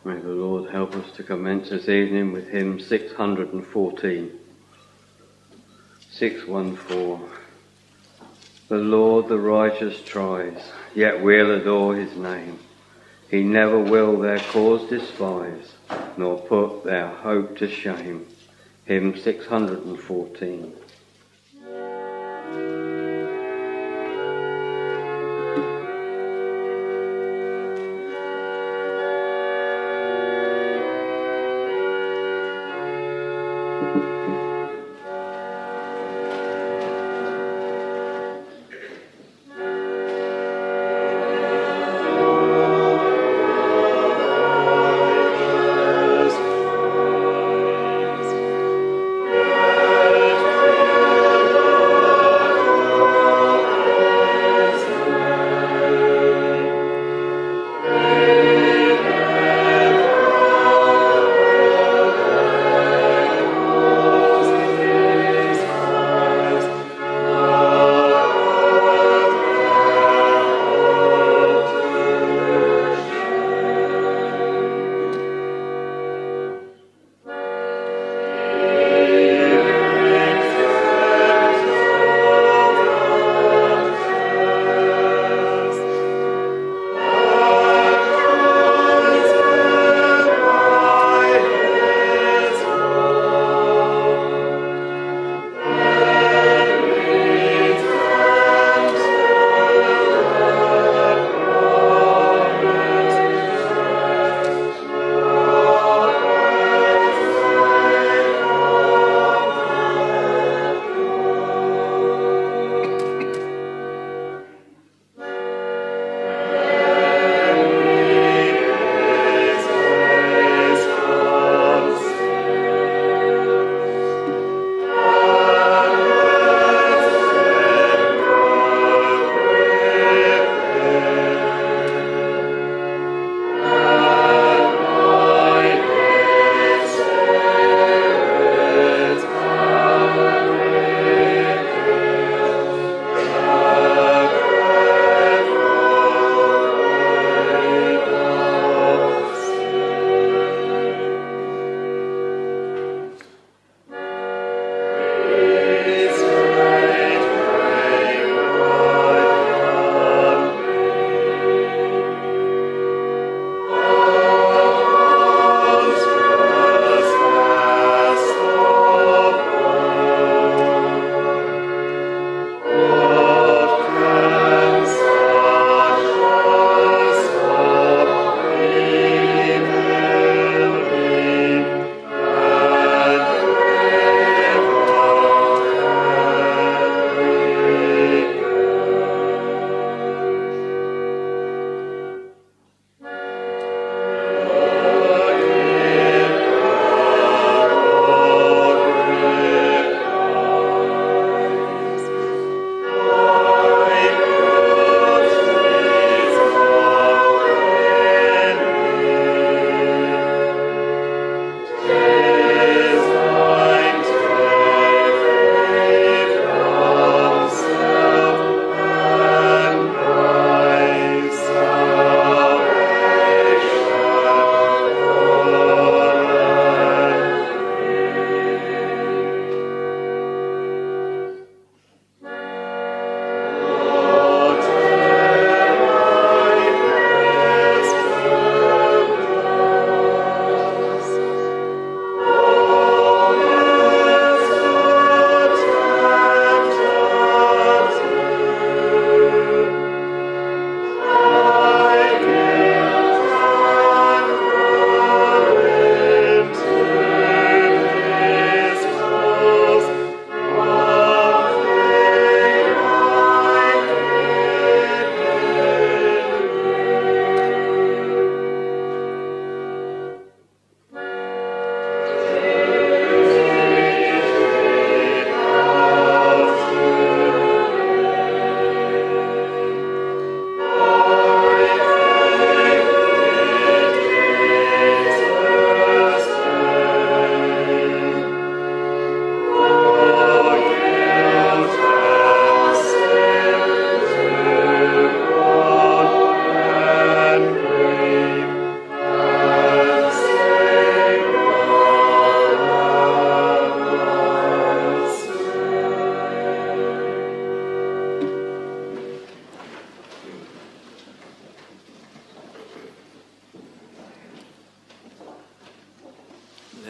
May the Lord help us to commence this evening with hymn 614. 614. The Lord the righteous tries, yet we'll adore his name. He never will their cause despise, nor put their hope to shame. Hymn 614.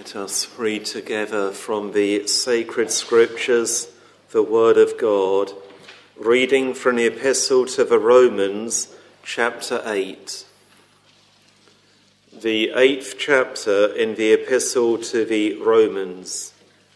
Let us read together from the sacred scriptures, the word of God, reading from the epistle to the Romans, chapter 8. The 8th chapter in the epistle to the Romans.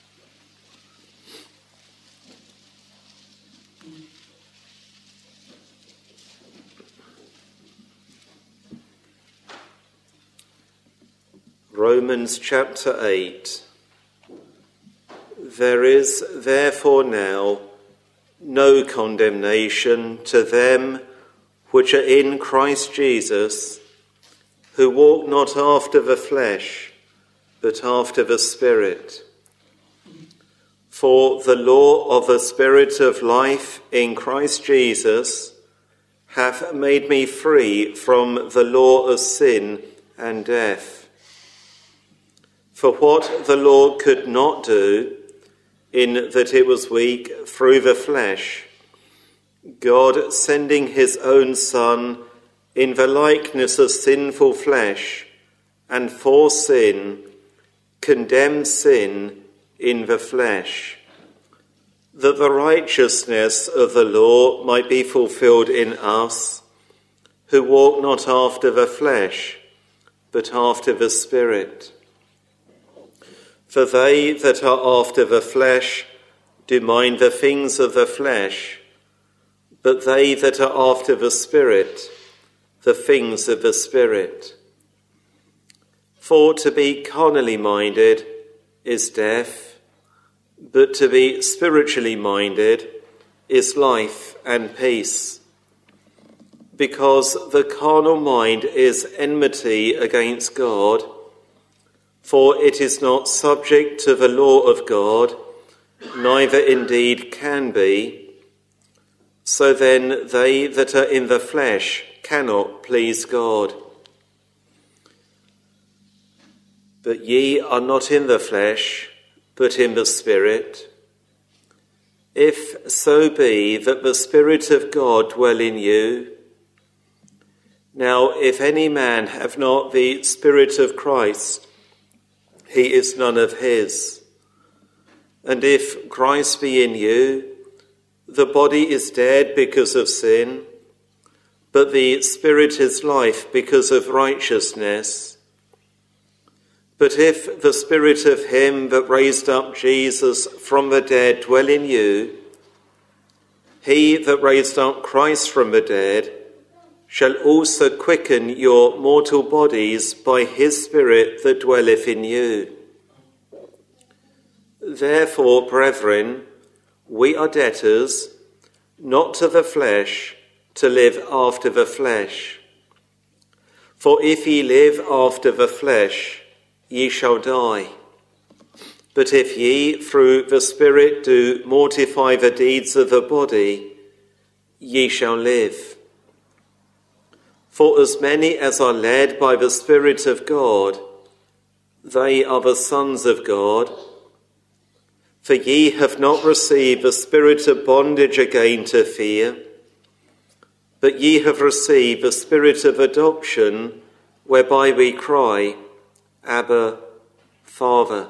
Romans chapter 8. There is therefore now no condemnation to them which are in Christ Jesus, who walk not after the flesh, but after the Spirit. For the law of the Spirit of life in Christ Jesus hath made me free from the law of sin and death. For what the law could not do, in that it was weak through the flesh, God sending his own Son in the likeness of sinful flesh, and for sin, condemned sin in the flesh, that the righteousness of the law might be fulfilled in us, who walk not after the flesh, but after the Spirit. For they that are after the flesh do mind the things of the flesh, but they that are after the Spirit, the things of the Spirit. For to be carnally minded is death, but to be spiritually minded is life and peace. Because the carnal mind is enmity against God, for it is not subject to the law of God, neither indeed can be. So then they that are in the flesh cannot please God. But ye are not in the flesh, but in the Spirit, if so be that the Spirit of God dwell in you. Now if any man have not the Spirit of Christ, he is none of his. And if Christ be in you, the body is dead because of sin, but the Spirit is life because of righteousness. But if the Spirit of him that raised up Jesus from the dead dwell in you, he that raised up Christ from the dead shall also quicken your mortal bodies by his Spirit that dwelleth in you. Therefore, brethren, we are debtors, not to the flesh, to live after the flesh. For if ye live after the flesh, ye shall die. But if ye through the Spirit do mortify the deeds of the body, ye shall live. For as many as are led by the Spirit of God, they are the sons of God. For ye have not received the spirit of bondage again to fear, but ye have received the Spirit of adoption, whereby we cry, Abba, Father.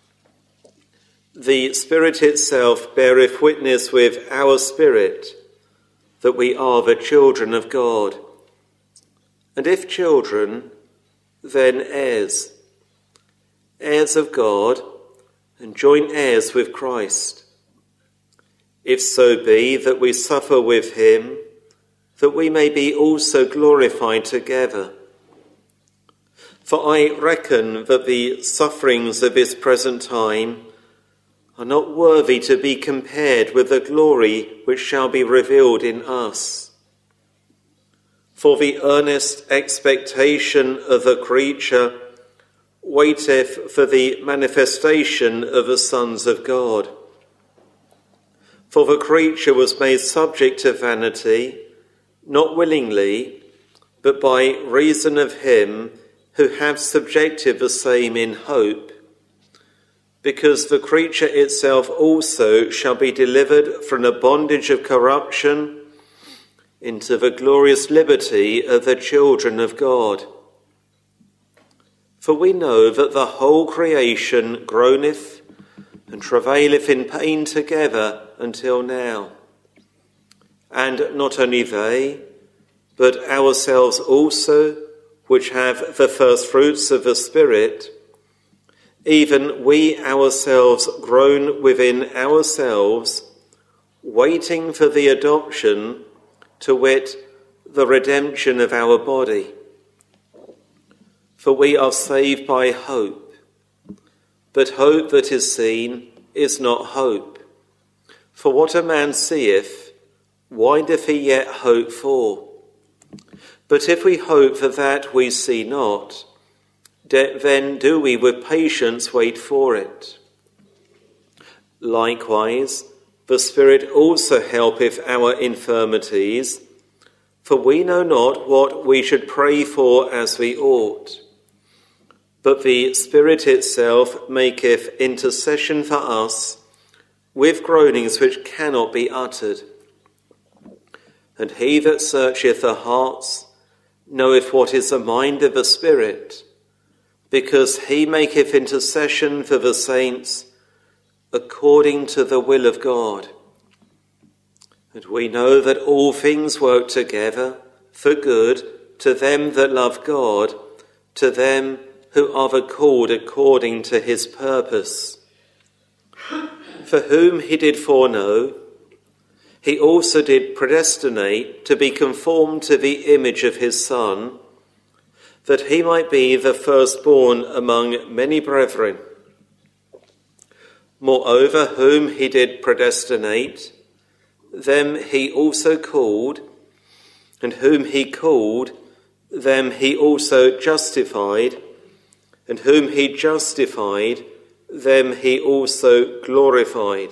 The Spirit itself beareth witness with our spirit that we are the children of God. And if children, then heirs, heirs of God, and joint heirs with Christ. If so be that we suffer with him, that we may be also glorified together. For I reckon that the sufferings of this present time are not worthy to be compared with the glory which shall be revealed in us. For the earnest expectation of the creature waiteth for the manifestation of the sons of God. For the creature was made subject to vanity, not willingly, but by reason of him who hath subjected the same in hope, because the creature itself also shall be delivered from the bondage of corruption into the glorious liberty of the children of God. For we know that the whole creation groaneth and travaileth in pain together until now. And not only they, but ourselves also, which have the first fruits of the Spirit, even we ourselves groan within ourselves, waiting for the adoption, to wit, the redemption of our body. For we are saved by hope, but hope that is seen is not hope. For what a man seeth, why doth he yet hope for? But if we hope for that we see not, then do we with patience wait for it. Likewise, the Spirit also helpeth our infirmities, for we know not what we should pray for as we ought. But the Spirit itself maketh intercession for us with groanings which cannot be uttered. And he that searcheth the hearts knoweth what is the mind of the Spirit, because he maketh intercession for the saints according to the will of God. And we know that all things work together for good to them that love God, to them who are the called according to his purpose. For whom he did foreknow, he also did predestinate to be conformed to the image of his Son, that he might be the firstborn among many brethren. Moreover, whom he did predestinate, them he also called, and whom he called, them he also justified, and whom he justified, them he also glorified.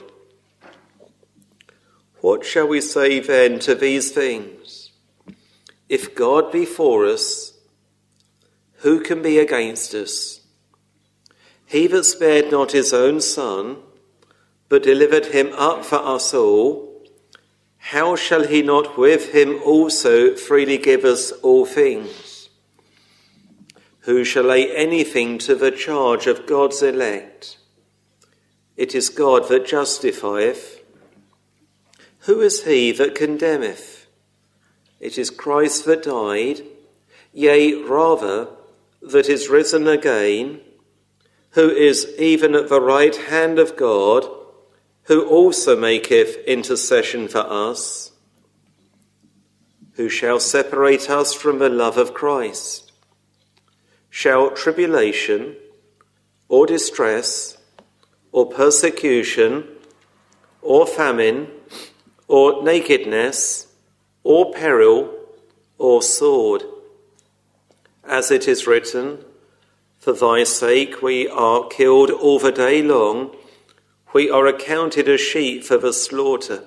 What shall we say then to these things? If God be for us, who can be against us? He that spared not his own Son, but delivered him up for us all, how shall he not with him also freely give us all things? Who shall lay anything to the charge of God's elect? It is God that justifieth. Who is he that condemneth? It is Christ that died, yea, rather, that is risen again, who is even at the right hand of God, who also maketh intercession for us. Who shall separate us from the love of Christ? Shall tribulation, or distress, or persecution, or famine, or nakedness, or peril, or sword? As it is written, for thy sake we are killed all the day long, we are accounted as sheep for the slaughter.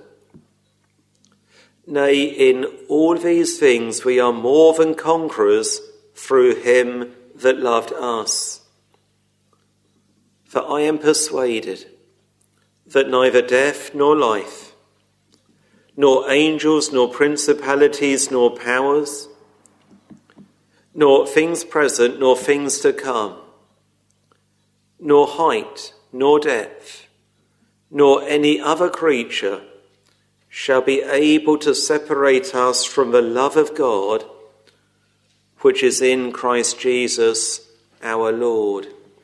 Nay, in all these things we are more than conquerors through him that loved us. For I am persuaded that neither death nor life, nor angels, nor principalities, nor powers, nor things present, nor things to come, nor height, nor depth, nor any other creature shall be able to separate us from the love of God, which is in Christ Jesus our Lord.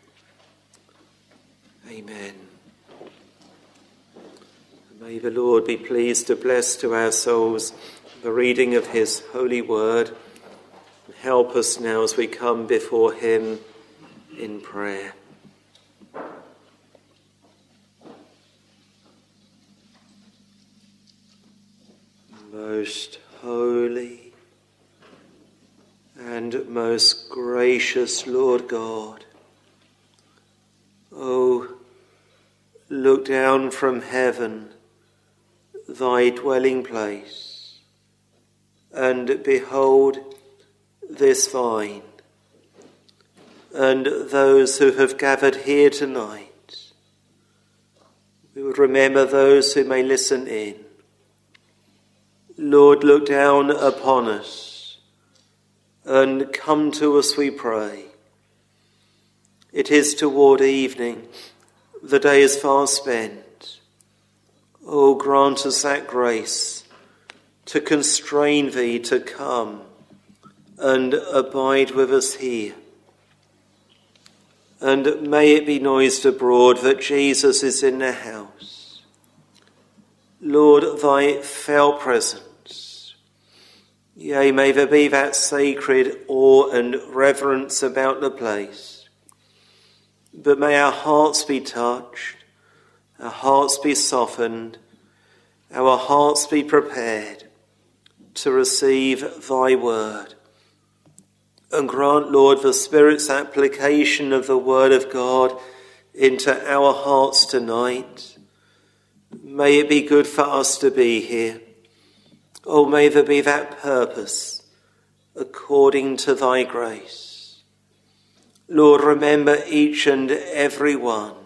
Amen. May the Lord be pleased to bless to our souls the reading of his holy word. Help us now as we come before him in prayer. Most holy and most gracious Lord God, oh, look down from heaven, thy dwelling place, and behold this vine, and those who have gathered here tonight. We would remember those who may listen in. Lord, look down upon us and come to us, we pray. It is toward evening. The day is far spent. O grant us that grace to constrain thee to come and abide with us here. And may it be noised abroad that Jesus is in the house. Lord, thy fell presence. Yea, may there be that sacred awe and reverence about the place. But may our hearts be touched, our hearts be softened, our hearts be prepared to receive thy word. And grant, Lord, the Spirit's application of the word of God into our hearts tonight. May it be good for us to be here. Oh, may there be that purpose according to thy grace. Lord, remember each and every one.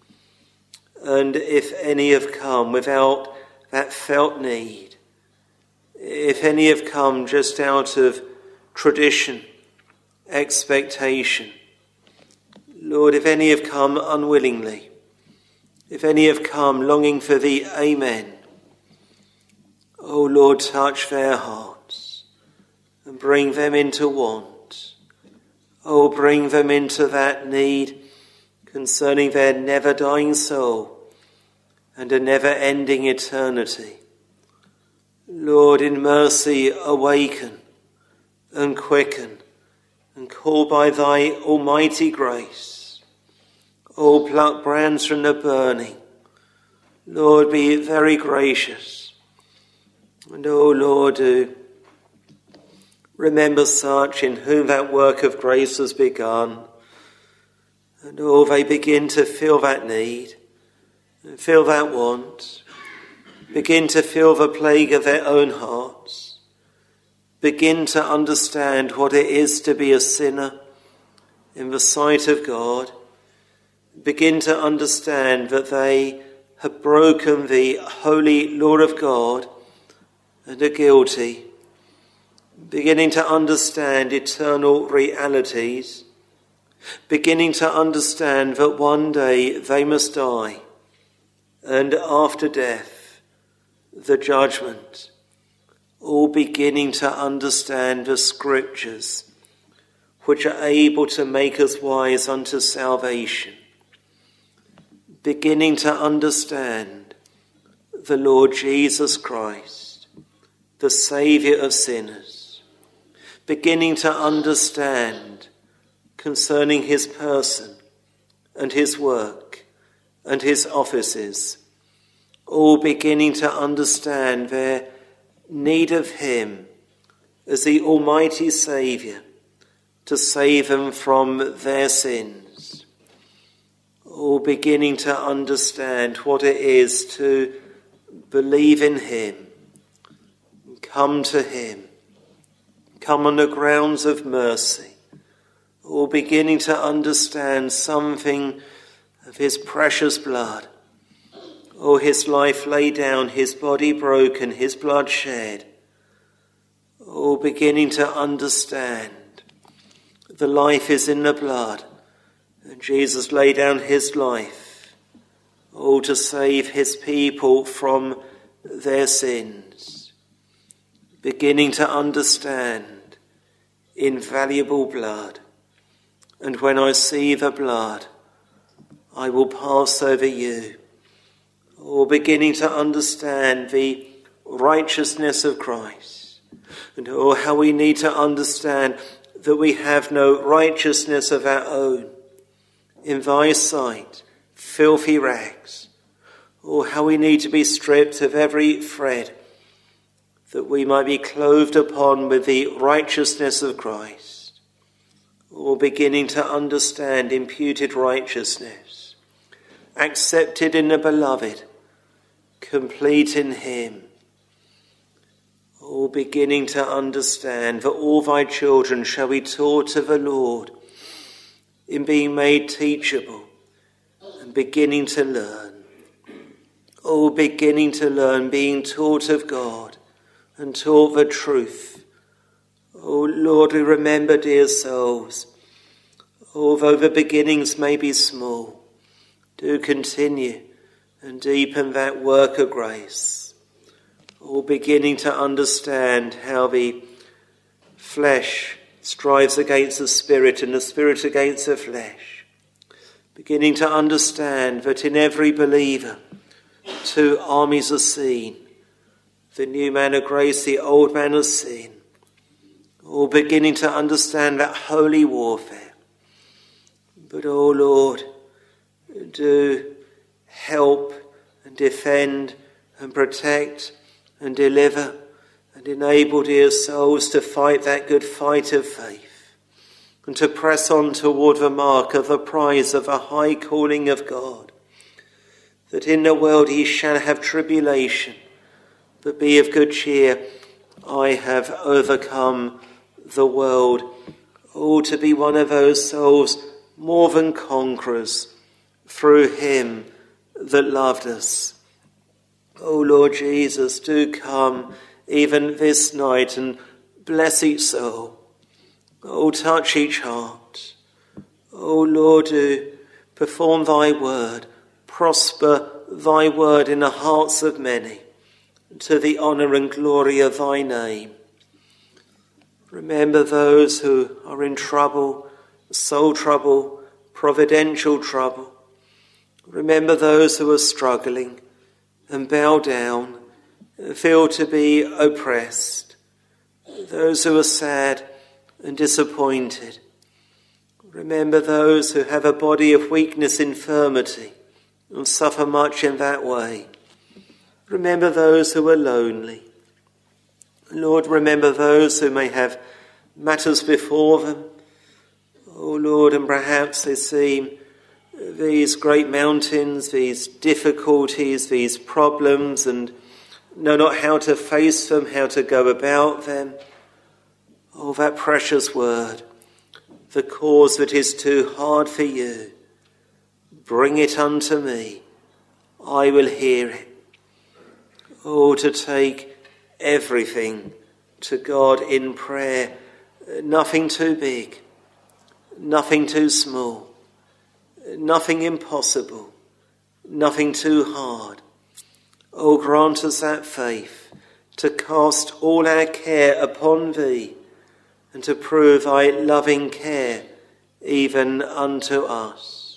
And if any have come without that felt need, if any have come just out of tradition, expectation, Lord, if any have come unwillingly, if any have come longing for the amen, oh Lord, touch their hearts and bring them into want. Oh, bring them into that need concerning their never-dying soul and a never-ending eternity. Lord, in mercy, awaken and quicken and call by thy almighty grace. Oh, pluck brands from the burning. Lord, be very gracious. And oh, Lord, do remember such in whom that work of grace has begun. And oh, they begin to feel that need, and feel that want, begin to feel the plague of their own hearts, begin to understand what it is to be a sinner in the sight of God, begin to understand that they have broken the holy law of God and are guilty, beginning to understand eternal realities, beginning to understand that one day they must die, and after death, the judgment, all beginning to understand the scriptures, which are able to make us wise unto salvation, beginning to understand the Lord Jesus Christ, the Saviour of sinners, beginning to understand concerning his person and his work and his offices, all beginning to understand their need of him as the almighty Saviour to save them from their sins, all beginning to understand what it is to believe in him, come to him, come on the grounds of mercy, all beginning to understand something of his precious blood, oh, his life laid down, his body broken, his blood shed, oh, beginning to understand the life is in the blood, and Jesus laid down his life, oh, to save his people from their sins, beginning to understand invaluable blood. And when I see the blood, I will pass over you. Or beginning to understand the righteousness of Christ. And oh, how we need to understand that we have no righteousness of our own. In thy sight, filthy rags. Oh, how we need to be stripped of every thread, that we might be clothed upon with the righteousness of Christ. Or beginning to understand imputed righteousness, accepted in the beloved, complete in him. Or beginning to understand that all thy children shall be taught of the Lord, in being made teachable and beginning to learn. Oh, beginning to learn, being taught of God and taught the truth. Oh, Lord, we remember, dear souls, Although the beginnings may be small, do continue and deepen that work of grace. All beginning to understand how the flesh strives against the spirit and the spirit against the flesh. Beginning to understand that in every believer, two armies are seen. The new man of grace, the old man of sin. All beginning to understand that holy warfare. But, oh Lord, do help and defend and protect and deliver and enable dear souls to fight that good fight of faith and to press on toward the mark of the prize of the high calling of God, that in the world ye shall have tribulation, but be of good cheer, I have overcome the world. Oh, to be one of those souls more than conquerors through him that loved us. Oh Lord Jesus, do come even this night and bless each soul. Oh, touch each heart. Oh Lord, do perform thy word, prosper thy word in the hearts of many, to the honour and glory of thy name. Remember those who are in trouble, soul trouble, providential trouble. Remember those who are struggling and bow down, feel to be oppressed. Those who are sad and disappointed. Remember those who have a body of weakness, infirmity, and suffer much in that way. Remember those who are lonely. Lord, remember those who may have matters before them. Oh Lord, and perhaps they seem these great mountains, these difficulties, these problems, and know not how to face them, how to go about them. Oh, that precious word, the cause that is too hard for you, bring it unto me, I will hear it. Oh, to take everything to God in prayer, nothing too big, nothing too small, nothing impossible, nothing too hard. Oh, grant us that faith to cast all our care upon thee and to prove thy loving care even unto us.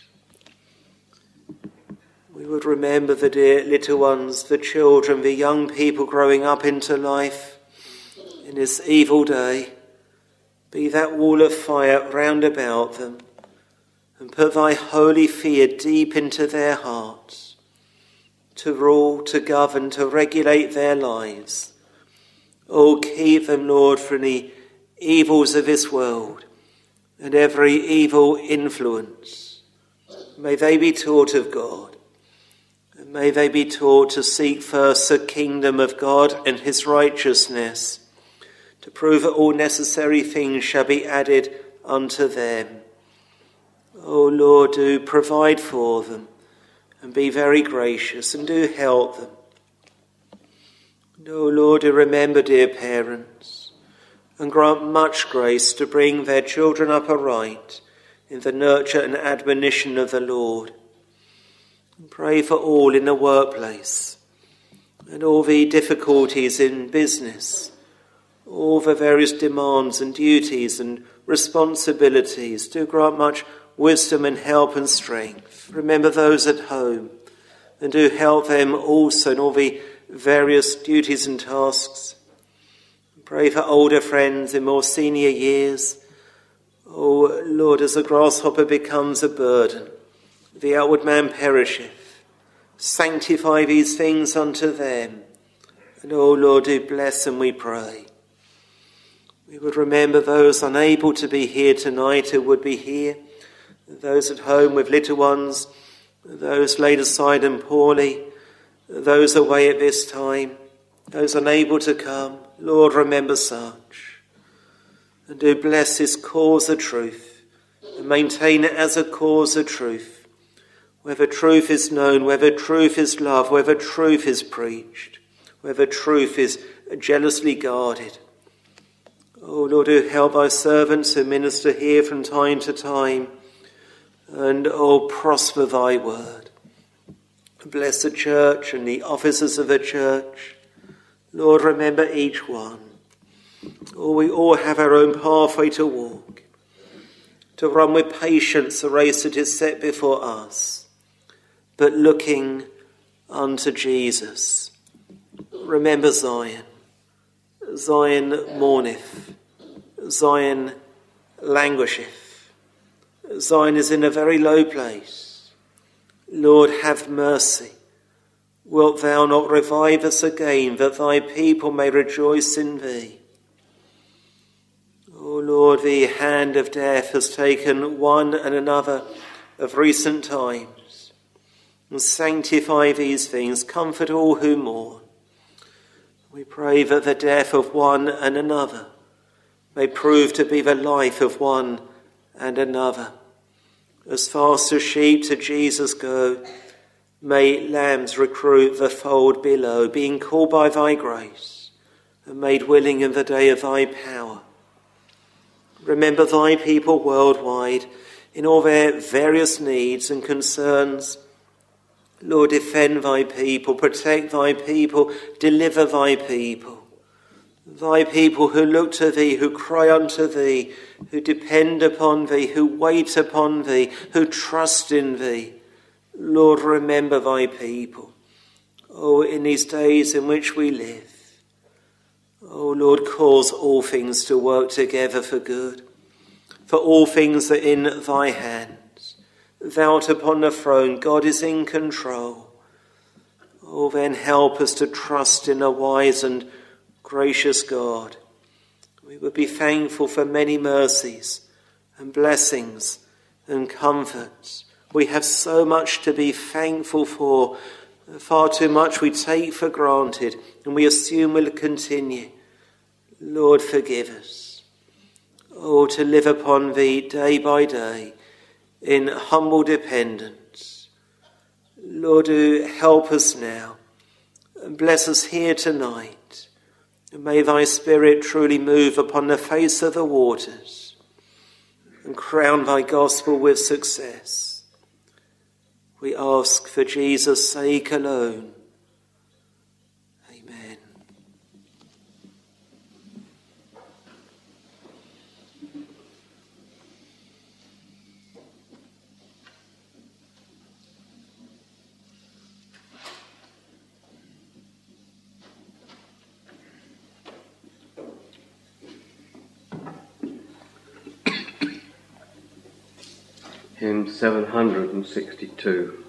We would remember the dear little ones, the children, the young people growing up into life in this evil day. Be that wall of fire round about them, and put thy holy fear deep into their hearts, to rule, to govern, to regulate their lives. Oh, keep them, Lord, from the evils of this world and every evil influence. May they be taught of God, and may they be taught to seek first the kingdom of God and his righteousness, to prove that all necessary things shall be added unto them. O Lord, do provide for them and be very gracious and do help them. And, O Lord, do remember dear parents and grant much grace to bring their children up aright in the nurture and admonition of the Lord. And pray for all in the workplace and all the difficulties in business, all the various demands and duties and responsibilities. Do grant much wisdom and help and strength. Remember those at home and do help them also in all the various duties and tasks. Pray for older friends in more senior years. Oh Lord, as the grasshopper becomes a burden, the outward man perisheth. Sanctify these things unto them. And oh Lord, do bless them, we pray. We would remember those unable to be here tonight who would be here, those at home with little ones, those laid aside and poorly, those away at this time, those unable to come. Lord, remember such. And do bless this cause of truth and maintain it as a cause of truth. Whether truth is known, whether truth is loved, whether truth is preached, whether truth is jealously guarded. Oh Lord, do help thy servants who minister here from time to time And, prosper thy word. Bless the church and the officers of the church. Lord, remember each one. We all have our own pathway to walk, to run with patience the race that is set before us, but looking unto Jesus. Remember Zion. Zion mourneth. Zion languisheth. Zion is in a very low place. Lord, have mercy. Wilt thou not revive us again, that thy people may rejoice in thee? O Lord, the hand of death has taken one and another of recent times. And sanctify these things, comfort all who mourn. We pray that the death of one and another may prove to be the life of one and another. As fast as sheep to Jesus go, may lambs recruit the fold below, being called by thy grace and made willing in the day of thy power. Remember thy people worldwide in all their various needs and concerns. Lord, defend thy people, protect thy people, deliver thy people. Thy people who look to thee, who cry unto thee, who depend upon thee, who wait upon thee, who trust in thee. Lord, remember thy people. In these days in which we live. Lord, cause all things to work together for good. For all things are in thy hands. Thou art upon the throne. God is in control. Then help us to trust in a wise and gracious God. We would be thankful for many mercies and blessings and comforts. We have so much to be thankful for. Far too much we take for granted and we assume will continue. Lord, forgive us. To live upon thee day by day in humble dependence. Lord, do help us now and bless us here tonight. And may thy Spirit truly move upon the face of the waters and crown thy gospel with success. We ask for Jesus' sake alone. Amen. Hymn 762,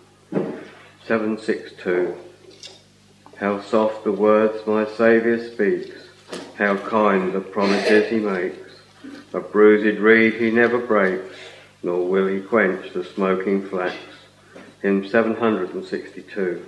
762. How soft the words my Saviour speaks, how kind the promises he makes. A bruised reed he never breaks, nor will he quench the smoking flax. Hymn 762.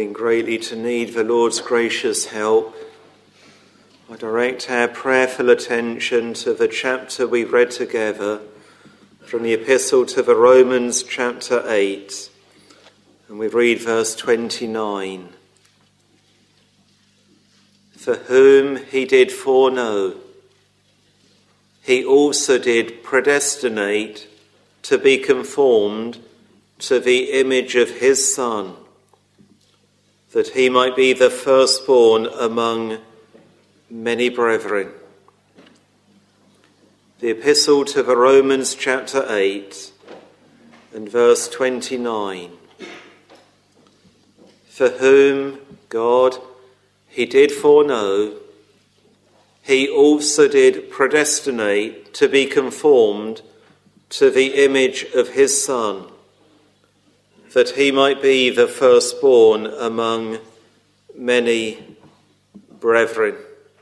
falling greatly to need the Lord's gracious help, I direct our prayerful attention to the chapter we read together from the Epistle to the Romans, chapter 8, and we read verse 29. For whom he did foreknow, he also did predestinate to be conformed to the image of his Son, that he might be the firstborn among many brethren. The Epistle to the Romans, chapter 8, and verse 29. For whom God, he did foreknow, he also did predestinate to be conformed to the image of his Son, that he might be the firstborn among many brethren.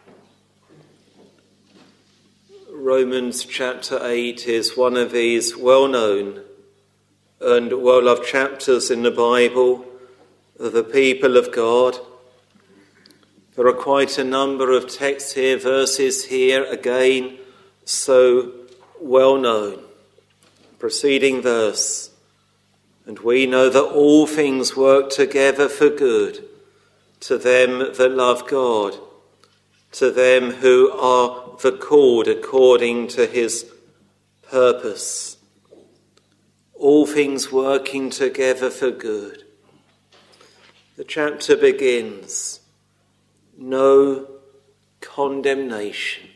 Romans chapter 8 is one of these well-known and well-loved chapters in the Bible of the people of God. There are quite a number of texts here, verses here, again, so well-known. Preceding verse, and we know that all things work together for good to them that love God, to them who are the called according to his purpose. All things working together for good. The chapter begins, no condemnation.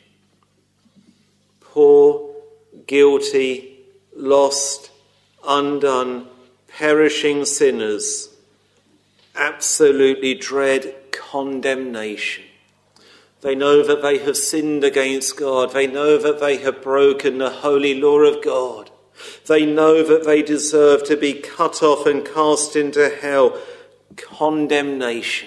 Poor, guilty, lost, undone, perishing sinners absolutely dread condemnation. They know that they have sinned against God. They know that they have broken the holy law of God. They know that they deserve to be cut off and cast into hell. Condemnation.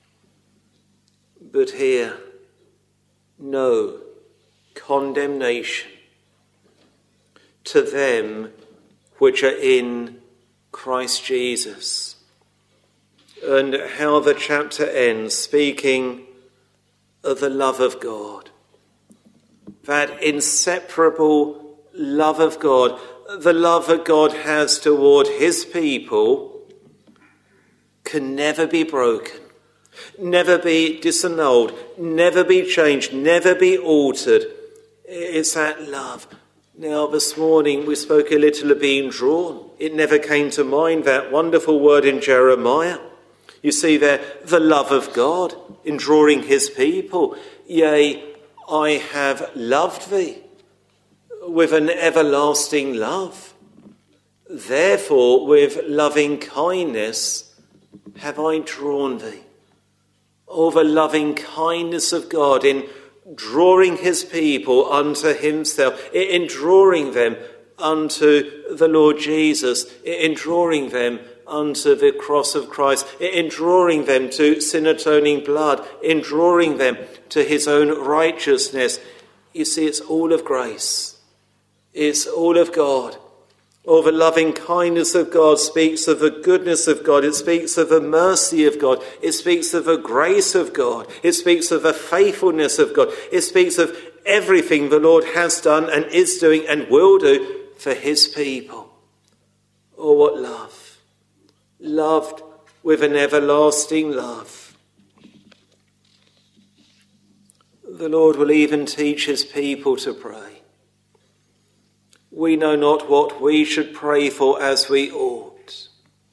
But here, no condemnation to them which are in Christ Jesus. And how the chapter ends, speaking of the love of God. That inseparable love of God, the love that God has toward his people, can never be broken, never be disannulled, never be changed, never be altered. It's that love. Now, this morning we spoke a little of being drawn. It never came to mind, that wonderful word in Jeremiah. You see there, the love of God in drawing his people. Yea, I have loved thee with an everlasting love. Therefore, with loving kindness have I drawn thee. Oh, the loving kindness of God in drawing his people unto himself, in drawing them unto the Lord Jesus, in drawing them unto the cross of Christ, in drawing them to sin-atoning blood, in drawing them to his own righteousness. You see, it's all of grace. It's all of God. Oh, the loving kindness of God speaks of the goodness of God. It speaks of the mercy of God. It speaks of the grace of God. It speaks of the faithfulness of God. It speaks of everything the Lord has done and is doing and will do for his people. Oh, what love. Loved with an everlasting love. The Lord will even teach his people to pray. We know not what we should pray for as we ought.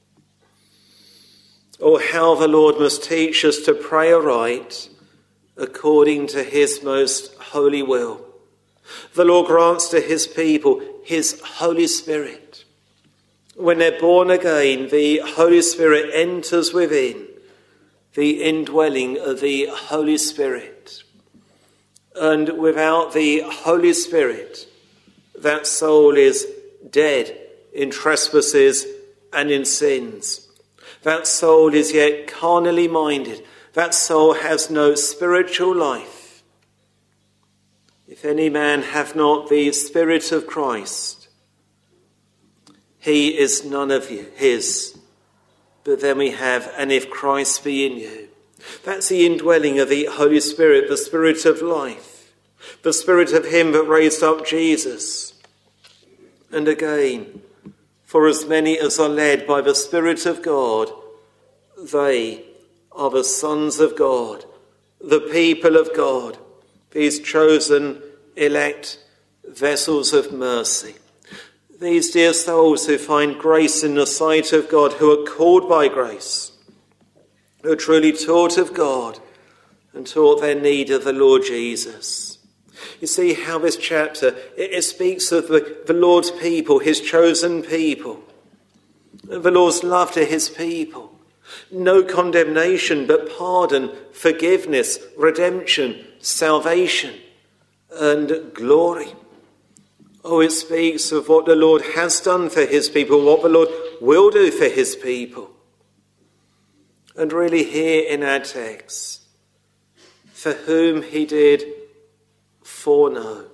Or how the Lord must teach us to pray aright according to his most holy will. The Lord grants to his people his Holy Spirit. When they're born again, the Holy Spirit enters within, the indwelling of the Holy Spirit. And without the Holy Spirit, that soul is dead in trespasses and in sins. That soul is yet carnally minded. That soul has no spiritual life. If any man have not the Spirit of Christ, he is none of his. But then we have, and if Christ be in you. That's the indwelling of the Holy Spirit, the Spirit of life, the Spirit of him that raised up Jesus. And again, for as many as are led by the Spirit of God, they are the sons of God, the people of God, these chosen, elect vessels of mercy. These dear souls who find grace in the sight of God, who are called by grace, who are truly taught of God and taught their need of the Lord Jesus. You see how this chapter, it speaks of the Lord's people, his chosen people, the Lord's love to his people. No condemnation, but pardon, forgiveness, redemption, salvation, and glory. Oh, it speaks of what the Lord has done for his people, what the Lord will do for his people. And really here in our text, for whom he did foreknow.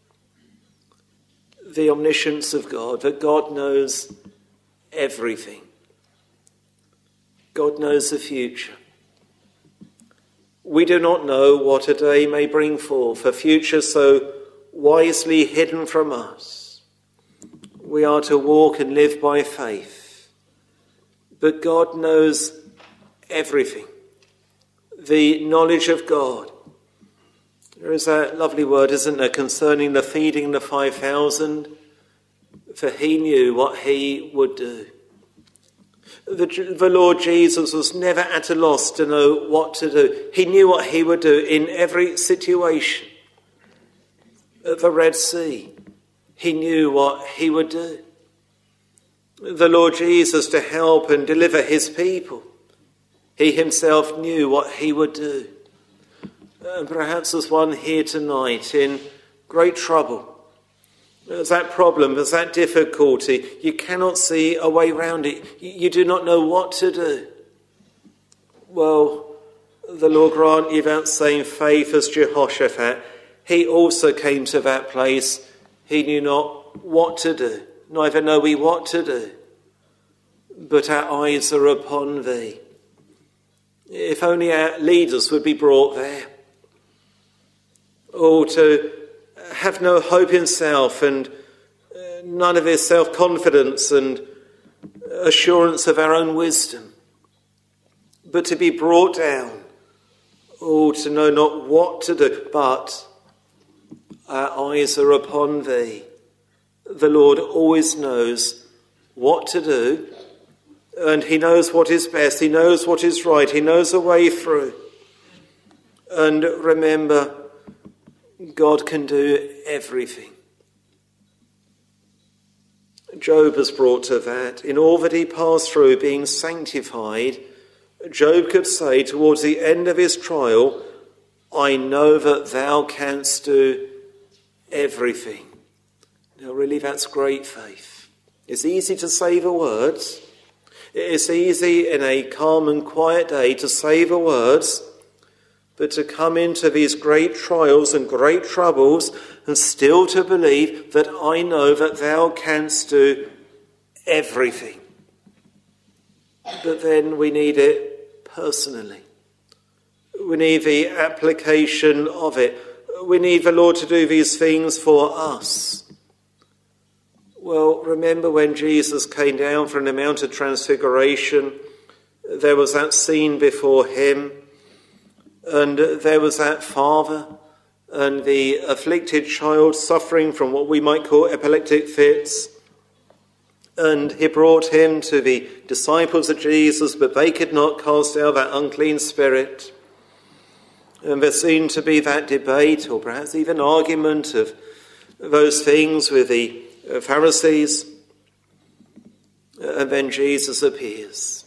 The omniscience of God, that God knows everything. God knows the future. We do not know what a day may bring forth, a future so wisely hidden from us. We are to walk and live by faith. But God knows everything. The knowledge of God. There is that lovely word, isn't there, concerning the feeding the 5,000. For he knew what he would do. The Lord Jesus was never at a loss to know what to do. He knew what he would do in every situation. At the Red Sea, he knew what he would do. The Lord Jesus to help and deliver his people. He himself knew what he would do. And perhaps there's one here tonight in great trouble. There's that problem, there's that difficulty. You cannot see a way around it. You do not know what to do. Well, the Lord grant you that same faith as Jehoshaphat. He also came to that place. He knew not what to do, neither know we what to do. But our eyes are upon thee. If only our leaders would be brought there. Oh, to have no hope in self and none of his self-confidence and assurance of our own wisdom, but to be brought down, oh, to know not what to do, but our eyes are upon thee. The Lord always knows what to do, and he knows what is best, he knows what is right, he knows a way through. And remember, God can do everything. Job was brought to that. In all that he passed through, being sanctified, Job could say towards the end of his trial, I know that thou canst do everything. Now really that's great faith. It's easy to say the words. It's easy in a calm and quiet day to say the words, but to come into these great trials and great troubles and still to believe that I know that thou canst do everything. But then we need it personally. We need the application of it. We need the Lord to do these things for us. Well, remember when Jesus came down from the Mount of Transfiguration, there was that scene before him. And there was that father and the afflicted child suffering from what we might call epileptic fits. And he brought him to the disciples of Jesus, but they could not cast out that unclean spirit. And there seemed to be that debate, or perhaps even argument of those things with the Pharisees. And then Jesus appears.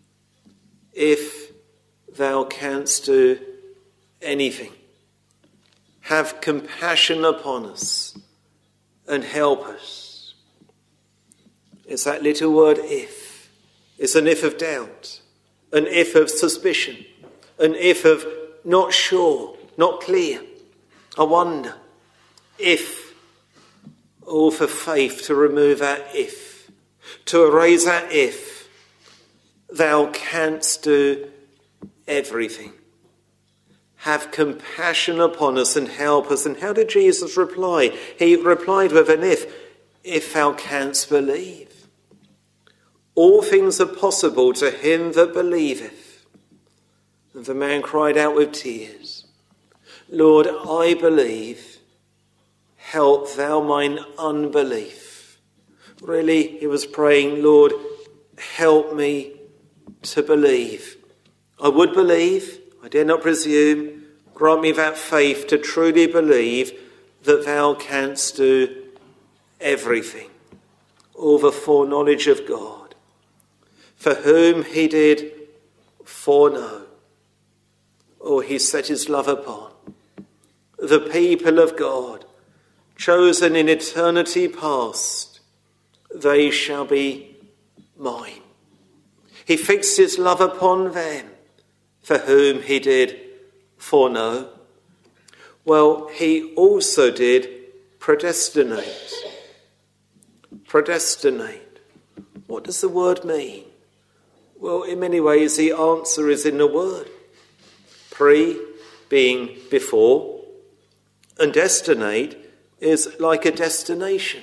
If thou canst do anything, have compassion upon us and help us. It's that little word if. It's an if of doubt, an if of suspicion, an if of not sure, not clear, I wonder. If, for faith to remove that if, to erase that if, thou canst do everything. Have compassion upon us and help us. And how did Jesus reply? He replied with an if thou canst believe. All things are possible to him that believeth. And the man cried out with tears, Lord, I believe, help thou mine unbelief. Really, he was praying, Lord, help me to believe. I would believe, I dare not presume. Grant me that faith to truly believe that thou canst do everything. All the foreknowledge of God, for whom he did foreknow, or he set his love upon. The people of God, chosen in eternity past, they shall be mine. He fixed his love upon them, for whom he did foreknow. Well, he also did predestinate. Predestinate. What does the word mean? Well, in many ways, the answer is in the word. Pre, being before, and destinate is like a destination.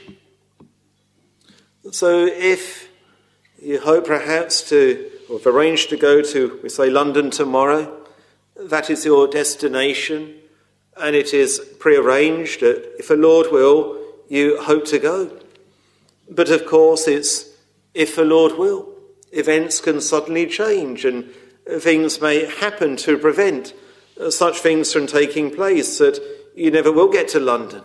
So if you hope perhaps to, or have arranged to go to, we say, London tomorrow, that is your destination, and it is prearranged that if the Lord will, you hope to go. But of course it's if the Lord will. Events can suddenly change and things may happen to prevent such things from taking place that you never will get to London.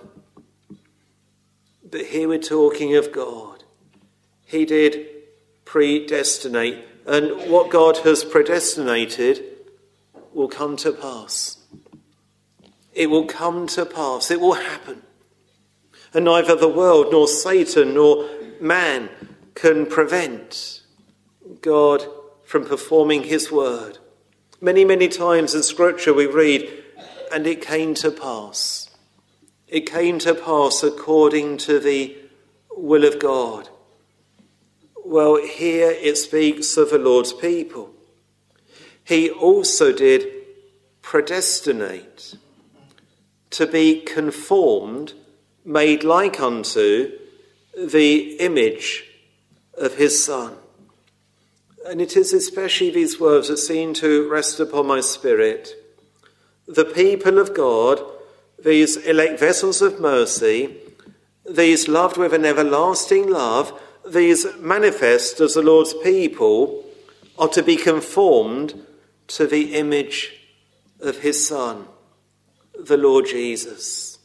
But here we're talking of God. He did predestinate, and what God has predestinated will come to pass. It will come to pass. It will happen. And neither the world nor Satan nor man can prevent God from performing his word. Many, many times in Scripture we read, and it came to pass. It came to pass according to the will of God. Well, here it speaks of the Lord's people. He also did predestinate to be conformed, made like unto the image of his Son. And it is especially these words that seem to rest upon my spirit. The people of God, these elect vessels of mercy, these loved with an everlasting love, these manifest as the Lord's people, are to be conformed to the image of his Son, the Lord Jesus.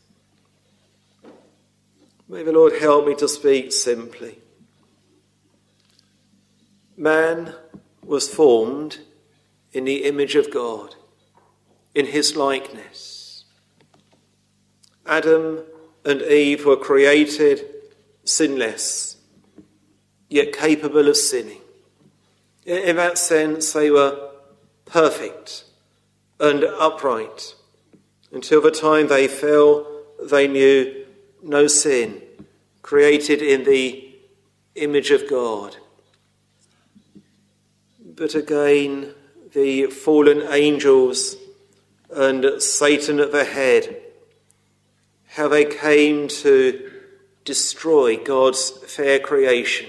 May the Lord help me to speak simply. Man was formed in the image of God, in his likeness. Adam and Eve were created sinless, yet capable of sinning. In that sense, they were perfect and upright. Until the time they fell, they knew no sin, created in the image of God. But again, the fallen angels and Satan at the head, how they came to destroy God's fair creation.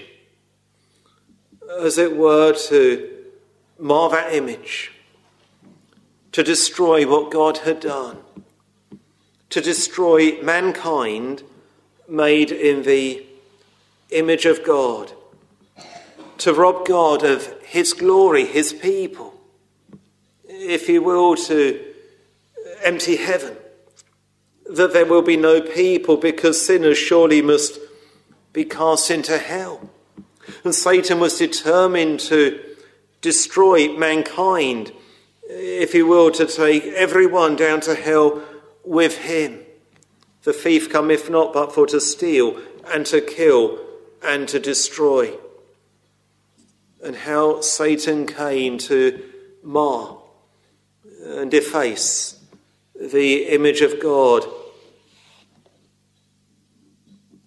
As it were, to mar that image, to destroy what God had done, to destroy mankind made in the image of God, to rob God of his glory, his people, if you will, to empty heaven, that there will be no people because sinners surely must be cast into hell. And Satan was determined to destroy mankind, if you will, to take everyone down to hell with him. The thief cometh not but for to steal and to kill and to destroy. And how Satan came to mar and deface the image of God.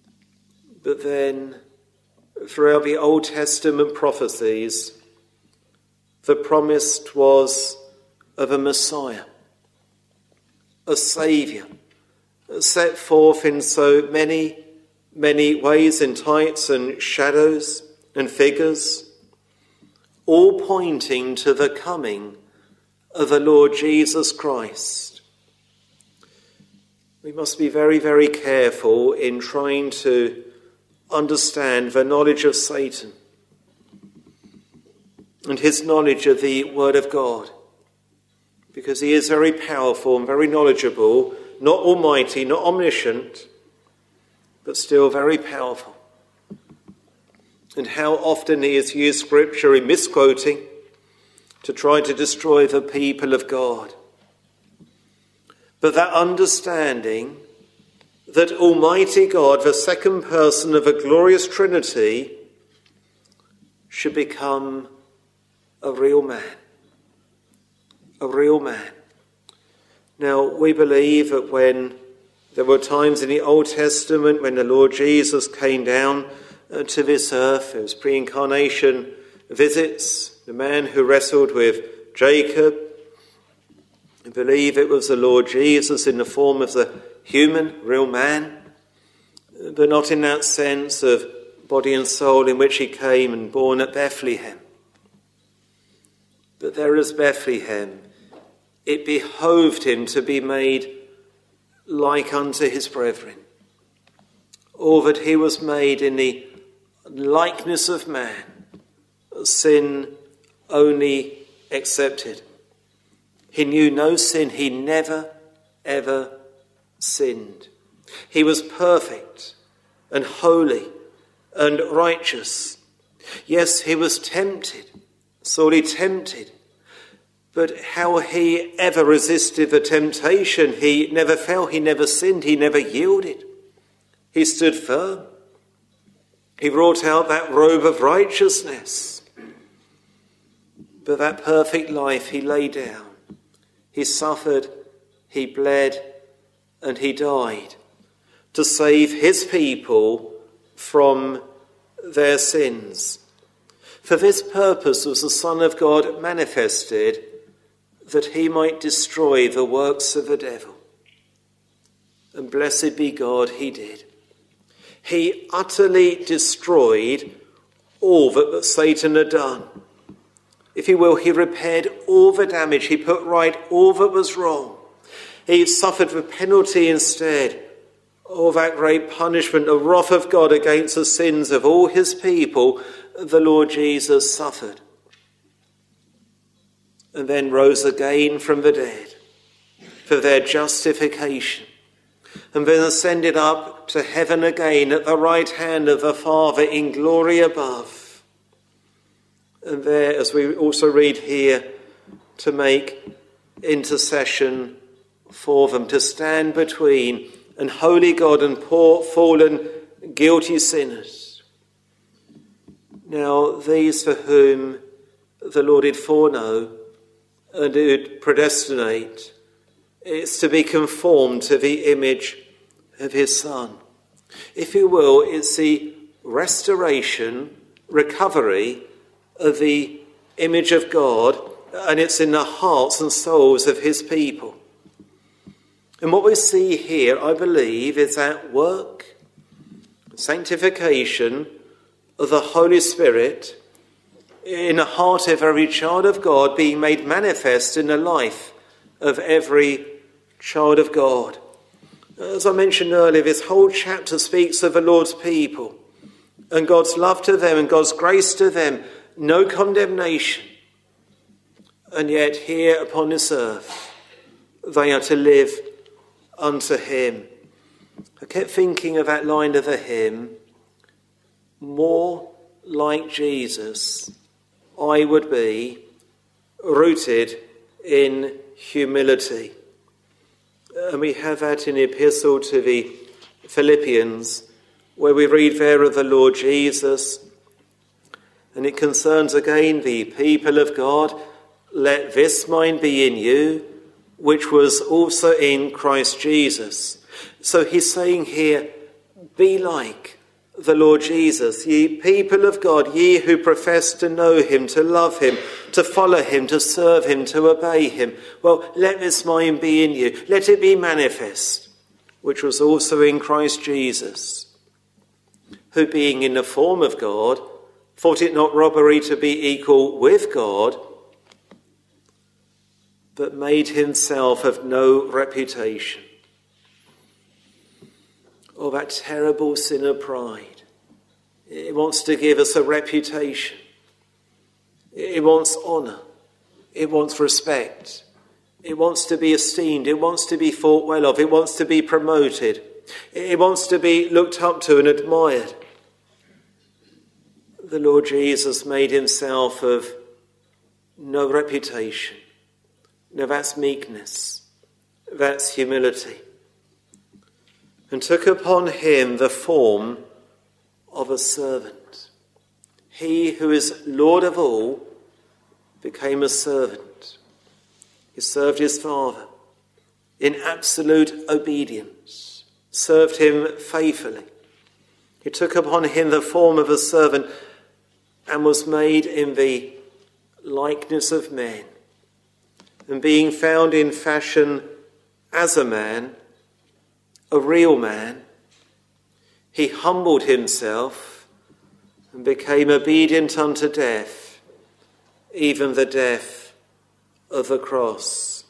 But then, throughout the Old Testament prophecies, the promise was of a Messiah, a Saviour, set forth in so many ways, in types and shadows and figures, all pointing to the coming of the Lord Jesus Christ. We must be very, very careful in trying to understand the knowledge of Satan and his knowledge of the Word of God, because he is very powerful and very knowledgeable, not almighty, not omniscient, but still very powerful. And how often he has used scripture in misquoting to try to destroy the people of God. But that understanding that Almighty God, the second person of a glorious Trinity, should become a real man. A real man. Now, we believe that when there were times in the Old Testament when the Lord Jesus came down to this earth, there was pre-incarnation visits, the man who wrestled with Jacob. I believe it was the Lord Jesus in the form of the human, real man, but not in that sense of body and soul in which he came and born at Bethlehem. But there is Bethlehem. It behoved him to be made like unto his brethren, or that he was made in the likeness of man, sin only accepted. He knew no sin. He never, ever sinned. He was perfect and holy and righteous. Yes, he was tempted, sorely tempted. But how he ever resisted the temptation? He never fell, he never sinned, he never yielded. He stood firm. He brought out that robe of righteousness. But that perfect life he laid down. He suffered, he bled, and he died to save his people from their sins. For this purpose was the Son of God manifested, that he might destroy the works of the devil. And blessed be God, he did. He utterly destroyed all that Satan had done. If you will, he repaired all the damage. He put right all that was wrong. He suffered the penalty instead. All that great punishment, the wrath of God against the sins of all his people, the Lord Jesus suffered. And then rose again from the dead for their justification, and then ascended up to heaven again at the right hand of the Father in glory above. And there, as we also read here, to make intercession for them, to stand between an holy God and poor, fallen, guilty sinners. Now, these for whom the Lord did foreknow and did predestinate, it's to be conformed to the image of his Son. If you will, it's the restoration, recovery of the image of God, and it's in the hearts and souls of his people. And what we see here, I believe, is that work, sanctification of the Holy Spirit in the heart of every child of God being made manifest in the life of every child of God. As I mentioned earlier, this whole chapter speaks of the Lord's people and God's love to them and God's grace to them, no condemnation. And yet here upon this earth, they are to live unto him. I kept thinking of that line of the hymn, more like Jesus I would be, rooted in humility. And we have that in the epistle to the Philippians, where we read there of the Lord Jesus, and it concerns again the people of God. Let this mind be in you, which was also in Christ Jesus. So he's saying here, be like the Lord Jesus, ye people of God, ye who profess to know him, to love him, to follow him, to serve him, to obey him. Well, let this mind be in you. Let it be manifest, which was also in Christ Jesus, who being in the form of God, thought it not robbery to be equal with God, but made himself of no reputation. Oh, that terrible sin of pride. It wants to give us a reputation. It wants honour. It wants respect. It wants to be esteemed. It wants to be thought well of. It wants to be promoted. It wants to be looked up to and admired. The Lord Jesus made himself of no reputation. No, that's meekness. That's humility. And took upon him the form of a servant. He who is Lord of all became a servant. He served his Father in absolute obedience, served him faithfully. He took upon him the form of a servant and was made in the likeness of men. And being found in fashion as a man, a real man, he humbled himself and became obedient unto death, even the death of the cross.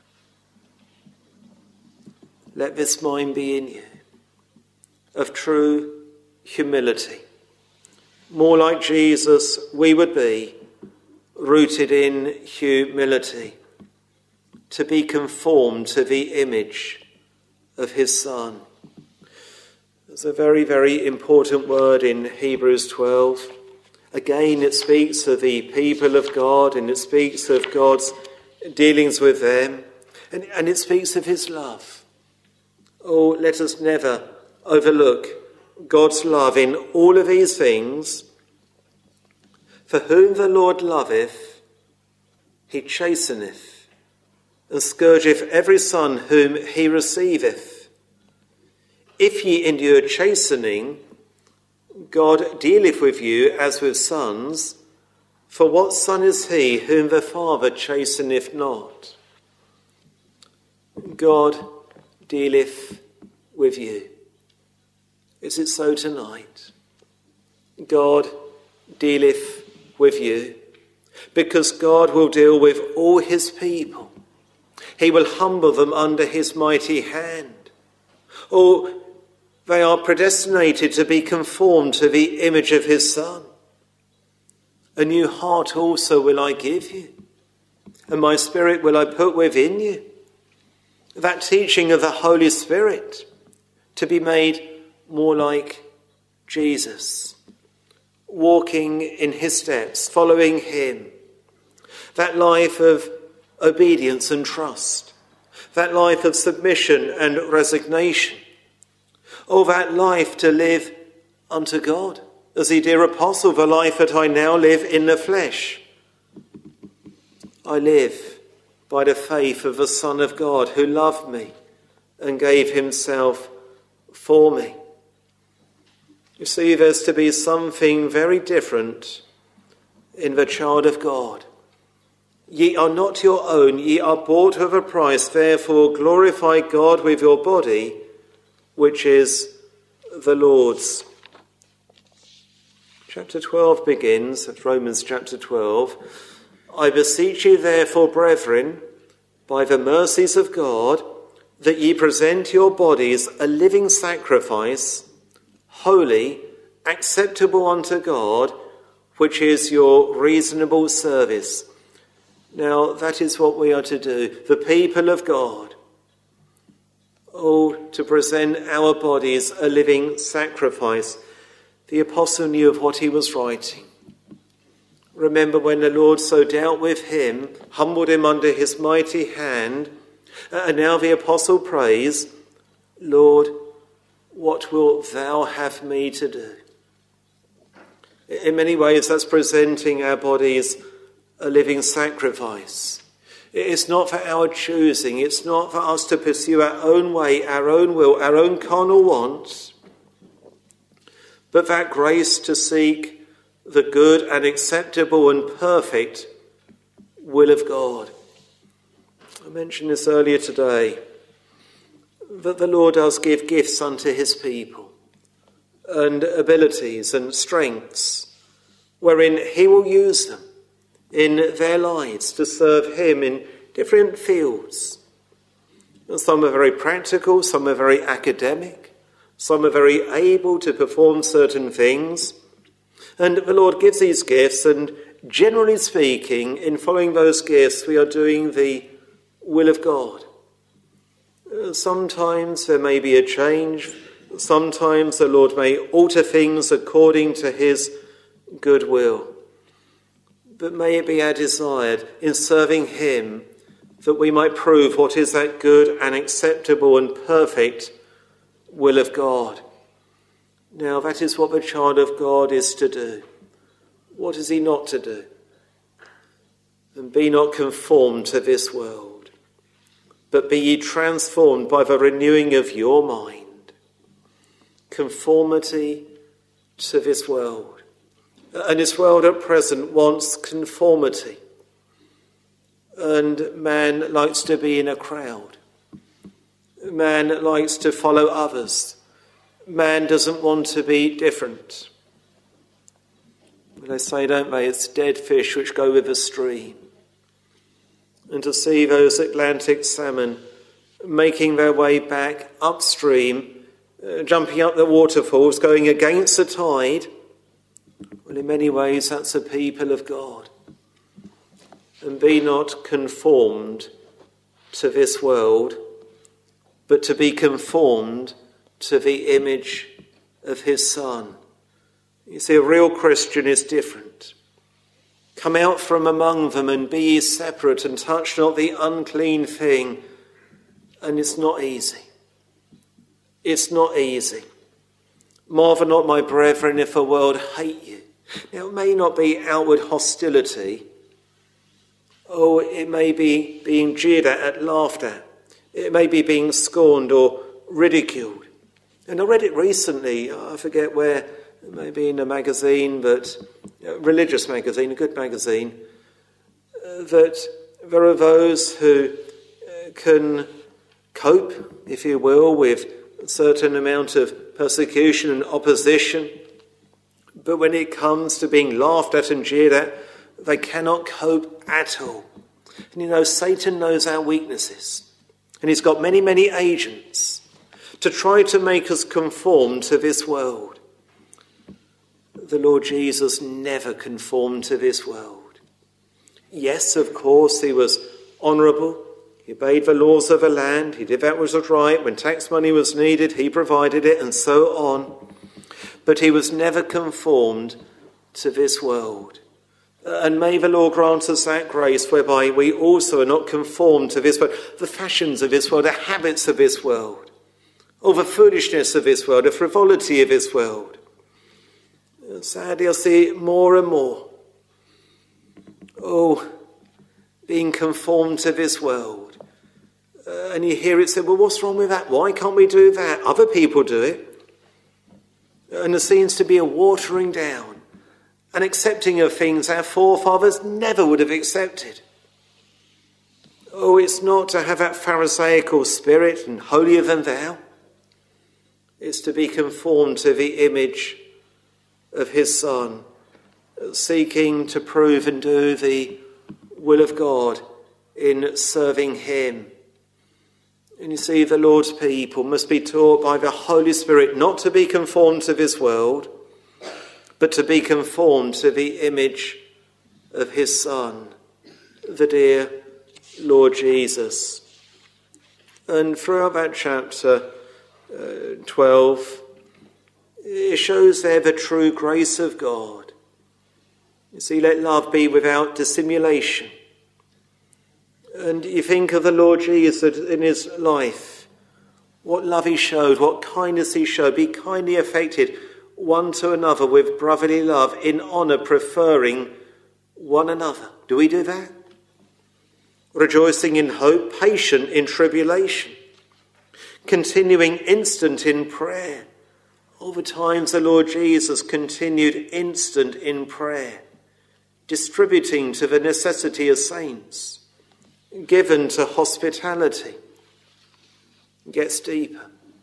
Let this mind be in you, of true humility. More like Jesus we would be, rooted in humility, to be conformed to the image of his Son. There's a very, very important word in Hebrews 12. Again, it speaks of the people of God, and it speaks of God's dealings with them, and it speaks of his love. Oh, let us never overlook God's love in all of these things. For whom the Lord loveth, he chasteneth, and scourgeth every son whom he receiveth. If ye endure chastening, God dealeth with you as with sons. For what son is he whom the Father chasteneth not? God dealeth with you. Is it so tonight? God dealeth with you, because God will deal with all his people. He will humble them under his mighty hand. Oh, they are predestinated to be conformed to the image of his Son. A new heart also will I give you, and my Spirit will I put within you. That teaching of the Holy Spirit, to be made more like Jesus, walking in his steps, following him. That life of obedience and trust, that life of submission and resignation. Oh, that life to live unto God, as the dear apostle, the life that I now live in the flesh. I live by the faith of the Son of God, who loved me and gave himself for me. You see, there's to be something very different in the child of God. Ye are not your own, ye are bought with a price, therefore glorify God with your body, which is the Lord's. Chapter 12 begins, at Romans chapter 12, I beseech you therefore, brethren, by the mercies of God, that ye present your bodies a living sacrifice, holy, acceptable unto God, which is your reasonable service. Now, that is what we are to do, the people of God. Oh, to present our bodies a living sacrifice. The apostle knew of what he was writing. Remember when the Lord so dealt with him, humbled him under his mighty hand, and now the apostle prays, Lord, what wilt thou have me to do? In many ways, that's presenting our bodies a living sacrifice. It's not for our choosing. It's not for us to pursue our own way, our own will, our own carnal wants. but that grace to seek the good and acceptable and perfect will of God. I mentioned this earlier today, that the Lord does give gifts unto his people, and abilities and strengths, wherein he will use them in their lives to serve him in different fields. And some are very practical, some are very academic, some are very able to perform certain things. And the Lord gives these gifts, and generally speaking, in following those gifts, we are doing the will of God. Sometimes there may be a change. Sometimes the Lord may alter things according to his good will. But may it be our desire in serving him that we might prove what is that good and acceptable and perfect will of God. Now that is what the child of God is to do. What is he not to do? And be not conformed to this world, but be ye transformed by the renewing of your mind. Conformity to this world. And this world at present wants conformity. And man likes to be in a crowd. Man likes to follow others. Man doesn't want to be different. They say, don't they, it's dead fish which go with the stream. And to see those Atlantic salmon making their way back upstream, jumping up the waterfalls, going against the tide, well, in many ways that's a people of God. And be not conformed to this world, but to be conformed to the image of his Son. You see, a real Christian is different. Come out from among them and be ye separate, and touch not the unclean thing. And it's not easy. It's not easy. Marvel not, my brethren, if the world hate you. Now, it may not be outward hostility. Oh, it may be being jeered at, laughed at. It may be being scorned or ridiculed. And I read it recently, I forget where, maybe in a magazine, but a religious magazine, a good magazine, that there are those who can cope, if you will, with a certain amount of persecution and opposition. But when it comes to being laughed at and jeered at, they cannot cope at all. And you know, Satan knows our weaknesses. And he's got many, many agents to try to make us conform to this world. The Lord Jesus never conformed to this world. Yes, of course, he was honourable. He obeyed the laws of the land. He did that which was right. When tax money was needed, he provided it, and so on. But he was never conformed to this world. And may the Lord grant us that grace whereby we also are not conformed to this world, the fashions of this world, the habits of this world, or the foolishness of this world, the frivolity of this world. And sadly, I see it more and more. Oh, being conformed to this world. And you hear it said, well, what's wrong with that? Why can't we do that? Other people do it. And there seems to be a watering down, an accepting of things our forefathers never would have accepted. Oh, it's not to have that Pharisaical spirit and holier than thou. It's to be conformed to the image of his Son, seeking to prove and do the will of God in serving him. And you see, the Lord's people must be taught by the Holy Spirit not to be conformed to this world, but to be conformed to the image of his Son, the dear Lord Jesus. And throughout that chapter 12, it shows there the true grace of God. You see, let love be without dissimulation. And you think of the Lord Jesus in his life, what love he showed, what kindness he showed. Be kindly affected one to another with brotherly love, in honour preferring one another. Do we do that? Rejoicing in hope, patient in tribulation, continuing instant in prayer, All the times the Lord Jesus continued instant in prayer, distributing to the necessity of saints, given to hospitality. It gets deeper.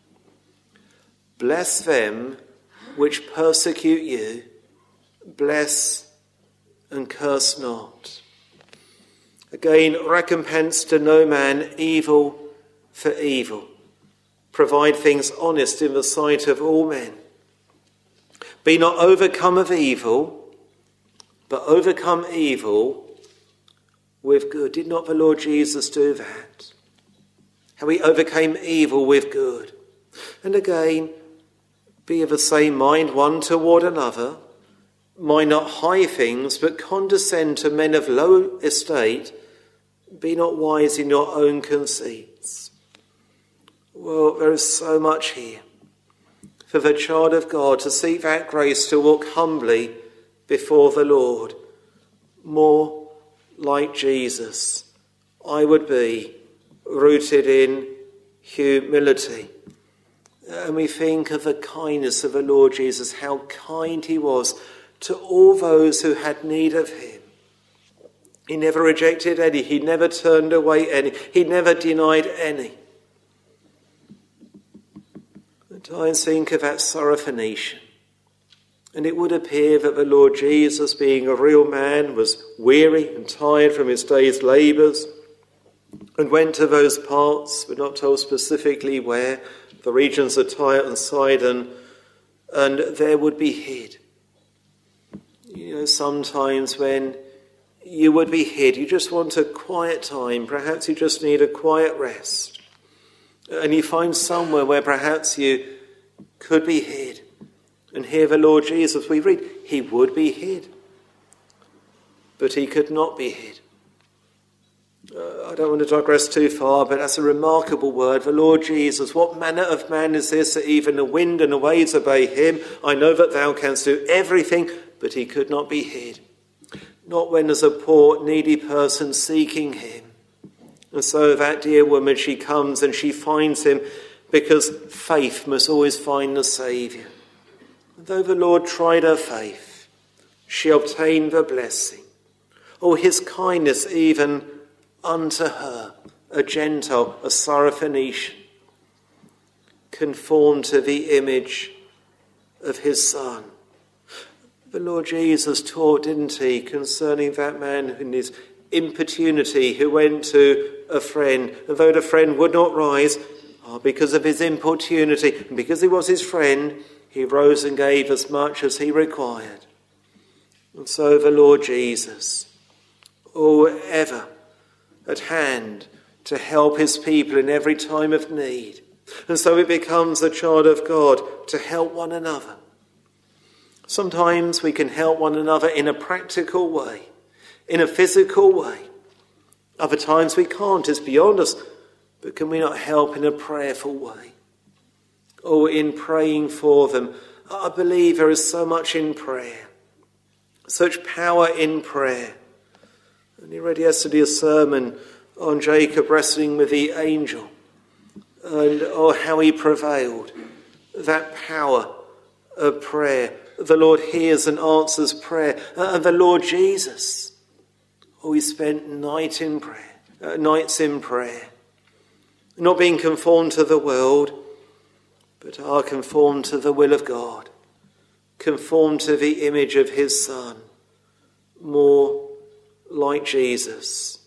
Bless them which persecute you, bless and curse not. Again, recompense to no man evil for evil. Provide things honest in the sight of all men. Be not overcome of evil, but overcome evil with good. Did not the Lord Jesus do that? How he overcame evil with good. And again, be of the same mind one toward another. Mind not high things, but condescend to men of low estate. Be not wise in your own conceits. Well, there is so much here for the child of God to seek that grace to walk humbly before the Lord. More like Jesus, I would be rooted in humility. And we think of the kindness of the Lord Jesus, how kind he was to all those who had need of him. He never rejected any. He never turned away any. He never denied any. At times think of that Syrophoenician. And it would appear that the Lord Jesus, being a real man, was weary and tired from his day's labours and went to those parts, we're not told specifically where, the regions of Tyre and Sidon, and there would be hid. You know, sometimes when you would be hid, you just want a quiet time, perhaps you just need a quiet rest, and you find somewhere where perhaps you could be hid. And here the Lord Jesus, we read, he would be hid, but he could not be hid. I don't want to digress too far, but that's a remarkable word. The Lord Jesus, what manner of man is this, that even the wind and the waves obey him? I know that thou canst do everything, but he could not be hid. Not when there's a poor, needy person seeking him. And so that dear woman, she comes and she finds him, because faith must always find the Saviour. And though the Lord tried her faith, she obtained the blessing. Oh, his kindness even unto her, a Gentile, a Syrophoenician, conformed to the image of his Son. The Lord Jesus taught, didn't he, concerning that man in his importunity who went to a friend, and though the friend would not rise, because of his importunity, and because he was his friend, he rose and gave as much as he required. And so the Lord Jesus, ever at hand to help his people in every time of need. And so it becomes a child of God to help one another. Sometimes we can help one another in a practical way, in a physical way. Other times we can't, it's beyond us. But can we not help in a prayerful way? Or in praying for them? I believe there is so much in prayer, such power in prayer. And you read yesterday a sermon on Jacob wrestling with the angel and how he prevailed. That power of prayer. The Lord hears and answers prayer. And the Lord Jesus, he spent nights in prayer. Not being conformed to the world, but are conformed to the will of God. Conformed to the image of his Son. More like Jesus.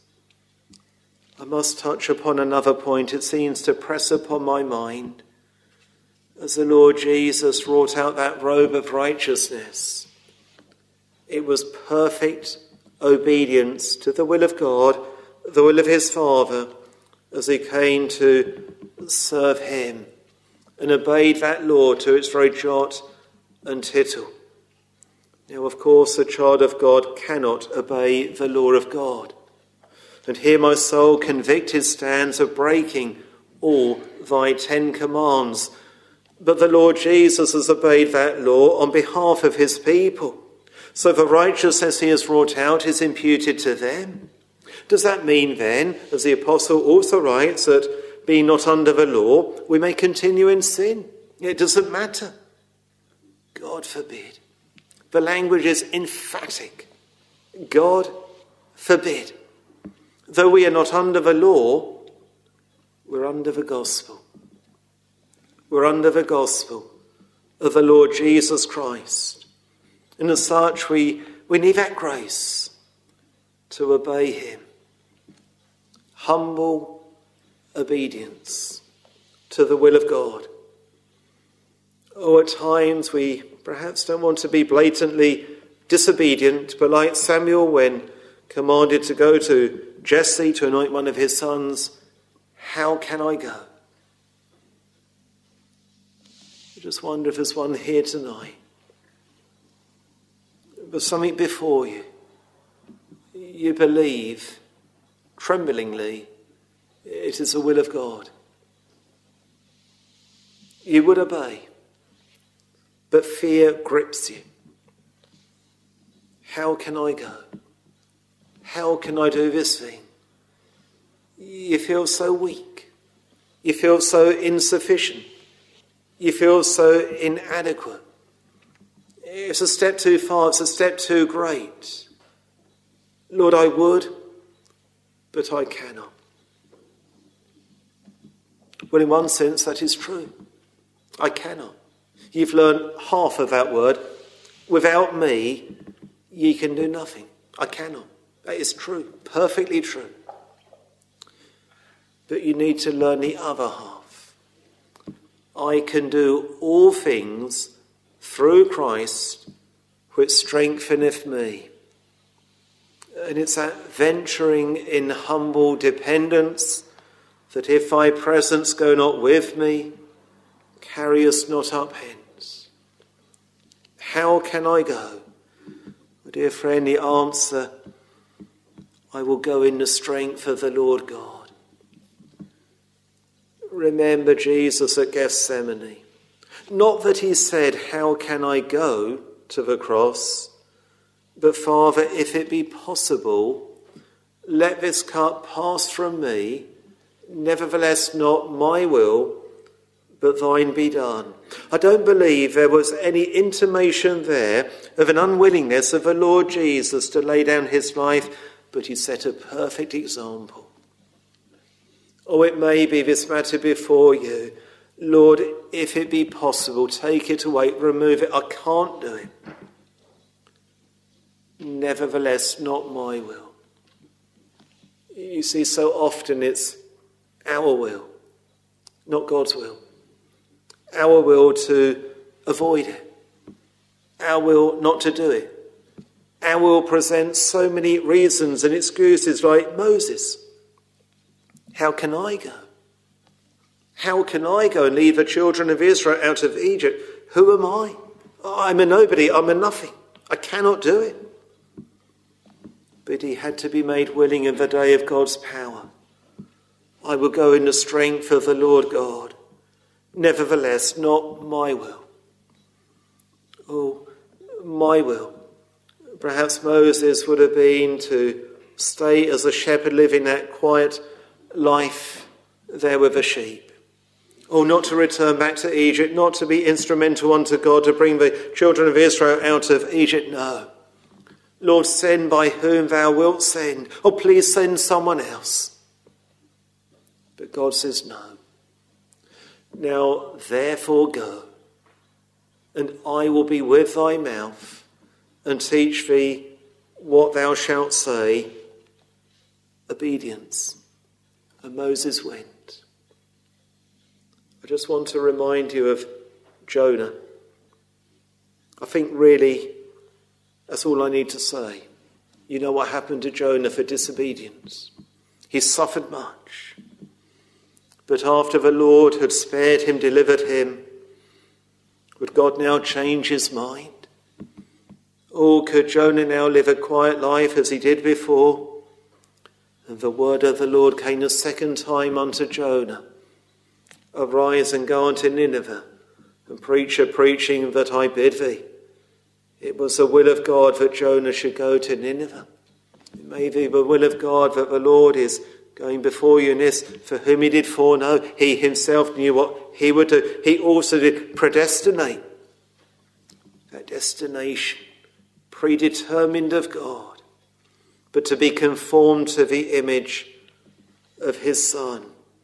I must touch upon another point. It seems to press upon my mind. As the Lord Jesus wrought out that robe of righteousness, it was perfect obedience to the will of God, the will of his Father, as he came to serve him and obeyed that law to its very jot and tittle. Now, of course, a child of God cannot obey the law of God. And here my soul convicted stands of breaking all thy 10 commands. But the Lord Jesus has obeyed that law on behalf of his people. So the righteousness he has wrought out is imputed to them. Does that mean then, as the apostle also writes, that being not under the law, we may continue in sin? It doesn't matter. God forbid. The language is emphatic. God forbid. Though we are not under the law, we're under the gospel. We're under the gospel of the Lord Jesus Christ. And as such, we need that grace to obey him. Humble obedience to the will of God. At times we perhaps don't want to be blatantly disobedient, but like Samuel, when commanded to go to Jesse to anoint one of his sons, how can I go? I just wonder if there's one here tonight. There's something before you. You believe, tremblingly, it is the will of God. You would obey, but fear grips you. How can I go? How can I do this thing? You feel so weak. You feel so insufficient. You feel so inadequate. It's a step too far. It's a step too great. Lord, I would, but I cannot. Well, in one sense, that is true. I cannot. You've learned half of that word. Without me, ye can do nothing. I cannot. That is true. Perfectly true. But you need to learn the other half. I can do all things through Christ, which strengtheneth me. And it's that venturing in humble dependence, that if thy presence go not with me, carry us not up hence. How can I go? My dear friend, the answer, I will go in the strength of the Lord God. Remember Jesus at Gethsemane. Not that he said, how can I go to the cross? But Father, if it be possible, let this cup pass from me. Nevertheless, not my will, but thine be done. I don't believe there was any intimation there of an unwillingness of the Lord Jesus to lay down his life, but he set a perfect example. Oh, it may be this matter before you. Lord, if it be possible, take it away, remove it. I can't do it. Nevertheless, not my will. You see, so often it's our will, not God's will. Our will to avoid it. Our will not to do it. Our will presents so many reasons and excuses, like Moses. How can I go? How can I go and lead the children of Israel out of Egypt? Who am I? I'm a nobody. I'm a nothing. I cannot do it. But he had to be made willing in the day of God's power. I will go in the strength of the Lord God. Nevertheless, not my will. Oh, my will. Perhaps Moses would have been to stay as a shepherd, living that quiet life there with the sheep. Or not to return back to Egypt, not to be instrumental unto God to bring the children of Israel out of Egypt. No. Lord, send by whom thou wilt send. Oh, please send someone else. But God says no. Now, therefore go, and I will be with thy mouth and teach thee what thou shalt say. Obedience. And Moses went. I just want to remind you of Jonah. I think really that's all I need to say. You know what happened to Jonah for disobedience. He suffered much. But after the Lord had spared him, delivered him, would God now change his mind? Or could Jonah now live a quiet life as he did before? And the word of the Lord came a second time unto Jonah. Arise and go unto Nineveh, and preach a preaching that I bid thee. It was the will of God that Jonah should go to Nineveh. It may be the will of God that the Lord is going before you in this, for whom he did foreknow, he himself knew what he would do. He also did predestinate. that destination predetermined of God, but to be conformed to the image of his Son.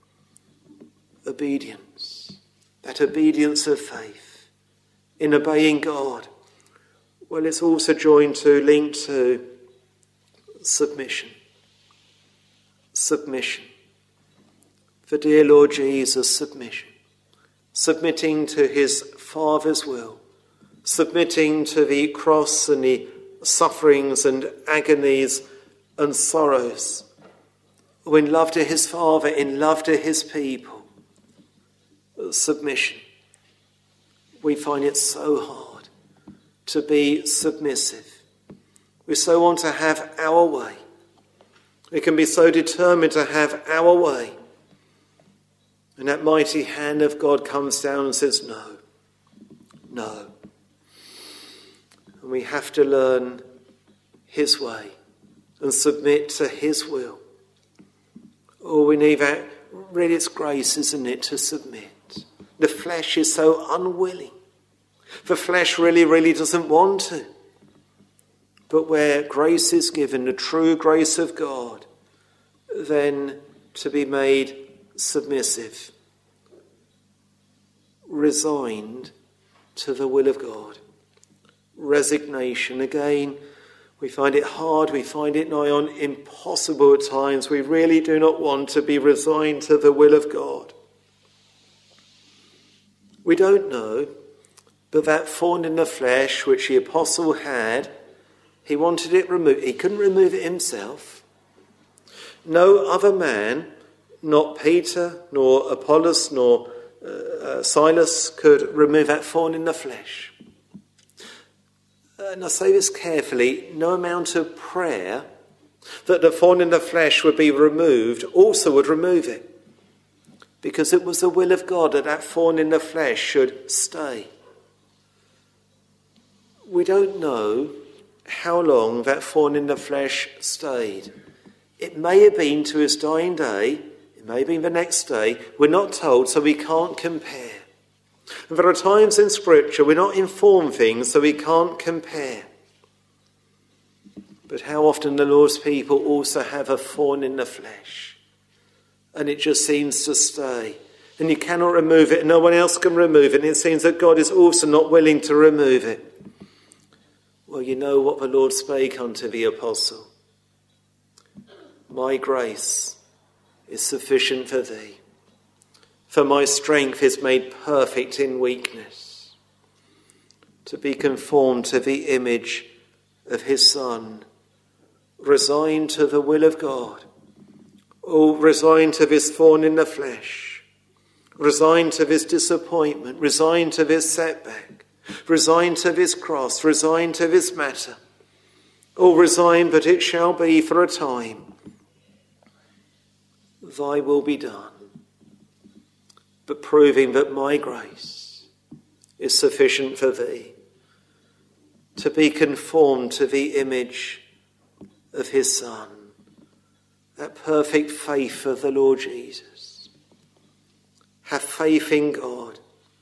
Obedience, that obedience of faith in obeying God. Well, it's also linked to submission. Submission. For dear Lord Jesus, submission. Submitting to his Father's will. Submitting to the cross and the sufferings and agonies and sorrows. In love to his Father, in love to his people. Submission. We find it so hard to be submissive. We so want to have our way. We can be so determined to have our way. And that mighty hand of God comes down and says, no, no. And we have to learn his way and submit to his will. Oh, we need that. Really, it's grace, isn't it, to submit. The flesh is so unwilling. The flesh really doesn't want to. But where grace is given, the true grace of God, then to be made submissive, resigned to the will of God. Resignation. Again, we find it hard, we find it nigh on impossible at times. We really do not want to be resigned to the will of God. We don't know, but that thorn in the flesh which the apostle had, he wanted it removed. He couldn't remove it himself. No other man, not Peter, nor Apollos, nor Silas, could remove that thorn in the flesh. And I say this carefully, no amount of prayer that the thorn in the flesh would be removed also would remove it. Because it was the will of God that that thorn in the flesh should stay. We don't know how long that thorn in the flesh stayed. It may have been to his dying day, it may have been the next day. We're not told, so we can't compare. And there are times in Scripture we're not informed things, so we can't compare. But how often the Lord's people also have a thorn in the flesh, and it just seems to stay. And you cannot remove it, and no one else can remove it, and it seems that God is also not willing to remove it. Well, you know what the Lord spake unto the apostle. My grace is sufficient for thee, for my strength is made perfect in weakness. To be conformed to the image of his Son, resigned to the will of God, or resigned to this thorn in the flesh, resigned to this disappointment, resigned to this setback, resigned to this cross, resigned to this matter. Oh, resign, but it shall be for a time. Thy will be done. But proving that my grace is sufficient for thee. To be conformed to the image of his Son. That perfect faith of the Lord Jesus. Have faith in God.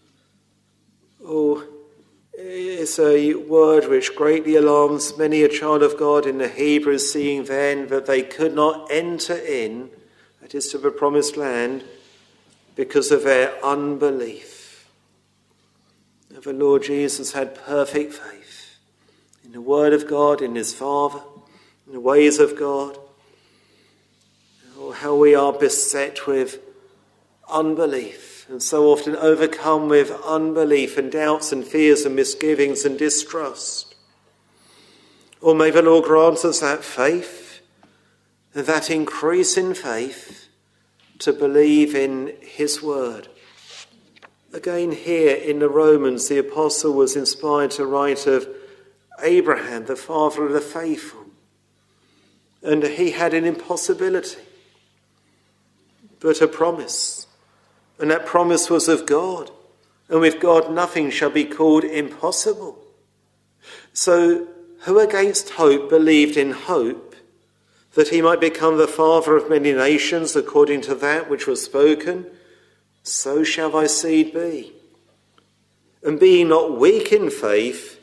Oh, it's a word which greatly alarms many a child of God in the Hebrews, seeing then that they could not enter in, that is to the promised land, because of their unbelief. The Lord Jesus had perfect faith in the word of God, in his Father, in the ways of God. Oh, how we are beset with unbelief. And so often overcome with unbelief and doubts and fears and misgivings and distrust. Or may the Lord grant us that faith, that increase in faith, to believe in his word. Again here in the Romans, the apostle was inspired to write of Abraham, the father of the faithful. And he had an impossibility, but a promise. And that promise was of God. And with God nothing shall be called impossible. So who against hope believed in hope, that he might become the father of many nations according to that which was spoken? So shall thy seed be. And being not weak in faith,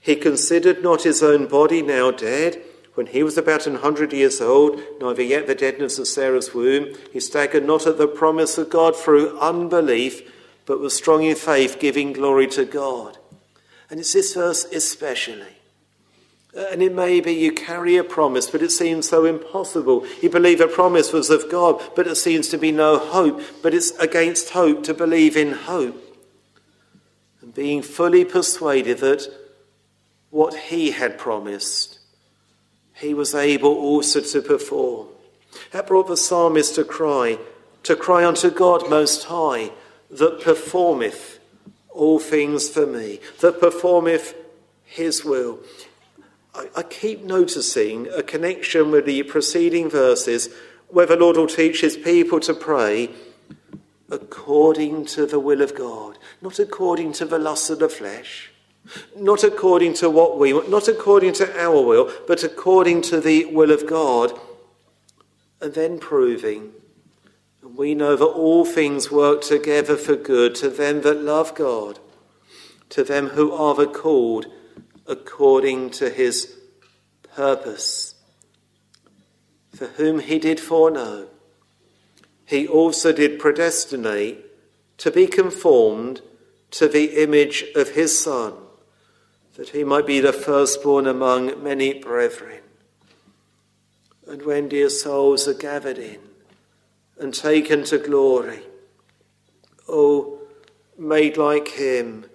He considered not his own body now dead, when he was about 100 years old, neither yet the deadness of Sarah's womb. He staggered not at the promise of God through unbelief, but was strong in faith, giving glory to God. And it's this verse especially. And it may be you carry a promise, but it seems so impossible. You believe a promise was of God, but it seems to be no hope. But it's against hope to believe in hope. And being fully persuaded that what he had promised, he was able also to perform. That brought the psalmist to cry unto God Most High, that performeth all things for me, that performeth his will. I keep noticing a connection with the preceding verses where the Lord will teach his people to pray according to the will of God, not according to the lust of the flesh, not according to what we want, not according to our will, but according to the will of God. And then proving, and we know that all things work together for good to them that love God, to them who are the called according to his purpose. For whom he did foreknow, he also did predestinate to be conformed to the image of his Son, that he might be the firstborn among many brethren. And when dear souls are gathered in and taken to glory, oh, made like him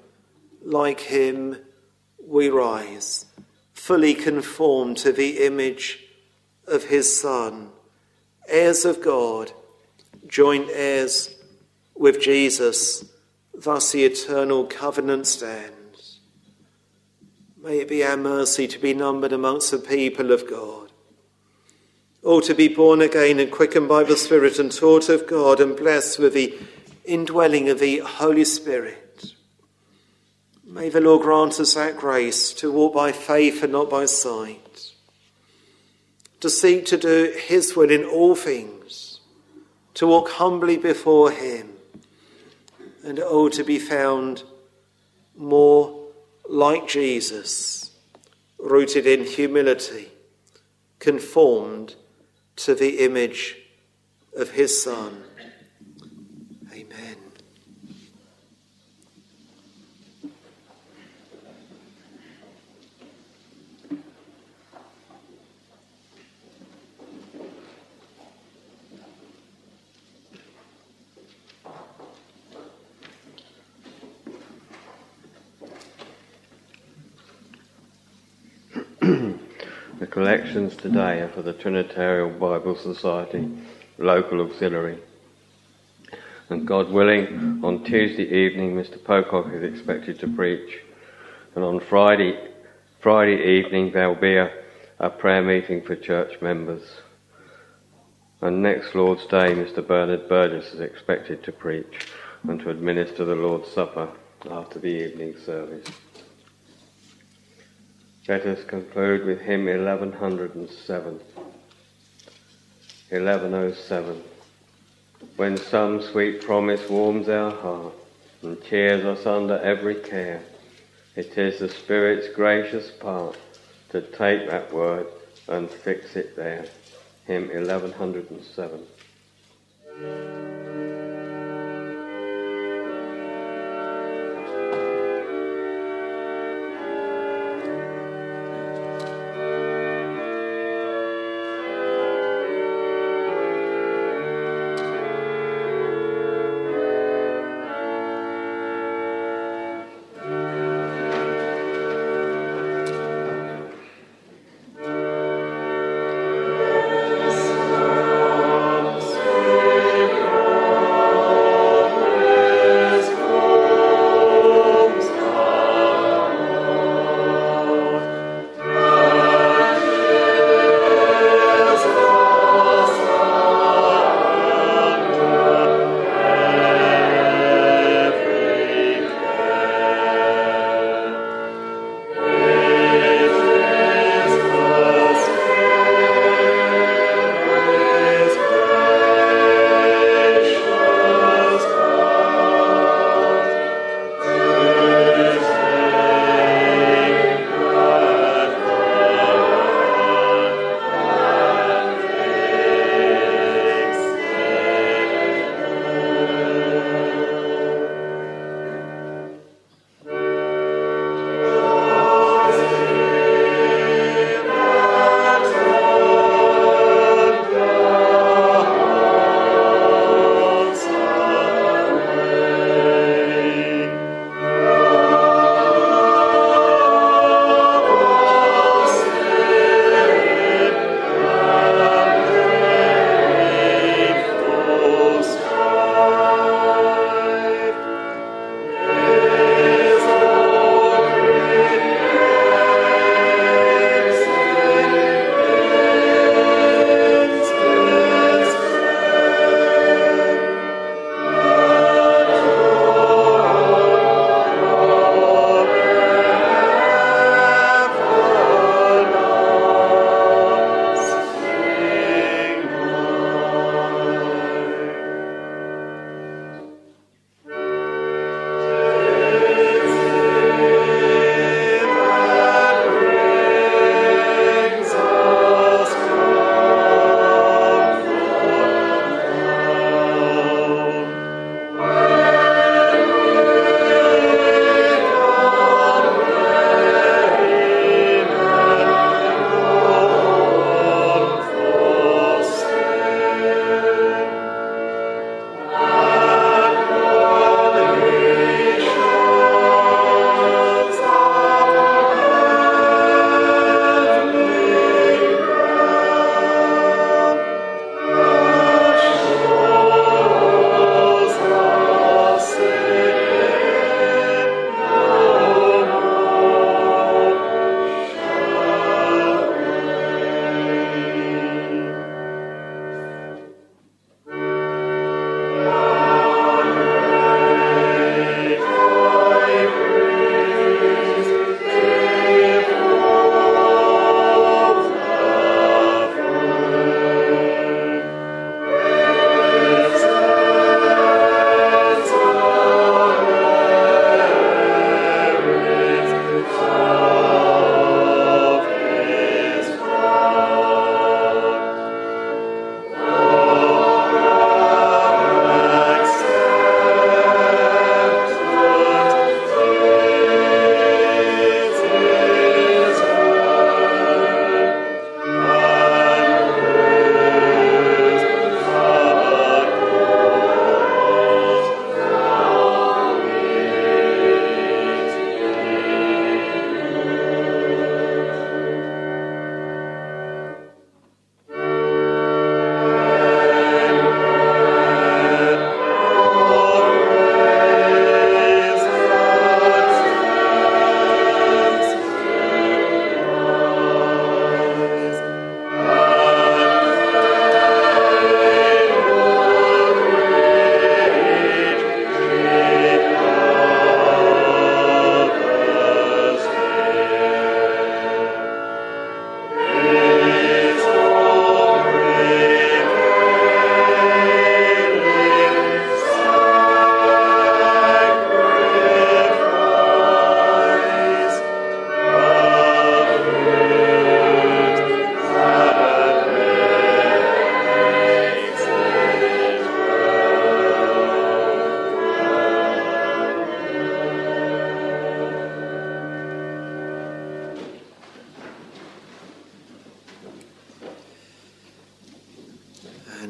we rise, fully conformed to the image of his Son, heirs of God, joint heirs with Jesus, thus the eternal covenant stands. May it be our mercy to be numbered amongst the people of God, or to be born again and quickened by the Spirit and taught of God and blessed with the indwelling of the Holy Spirit. May the Lord grant us that grace to walk by faith and not by sight, to seek to do his will in all things, to walk humbly before him, and to be found more like Jesus, rooted in humility, conformed to the image of his Son. Amen. The collections today are for the Trinitarian Bible Society local auxiliary. And God willing, on Tuesday evening Mr. Pocock is expected to preach. And on Friday evening there will be a prayer meeting for church members. And next Lord's Day Mr. Bernard Burgess is expected to preach and to administer the Lord's Supper after the evening service. Let us conclude with hymn 1107. 1107. When some sweet promise warms our heart and cheers us under every care, it is the Spirit's gracious part to take that word and fix it there. Hymn 1107.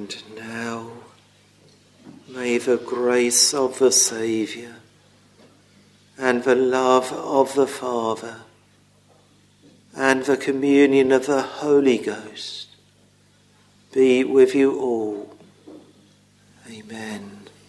And now, may the grace of the Saviour and the love of the Father and the communion of the Holy Ghost be with you all. Amen.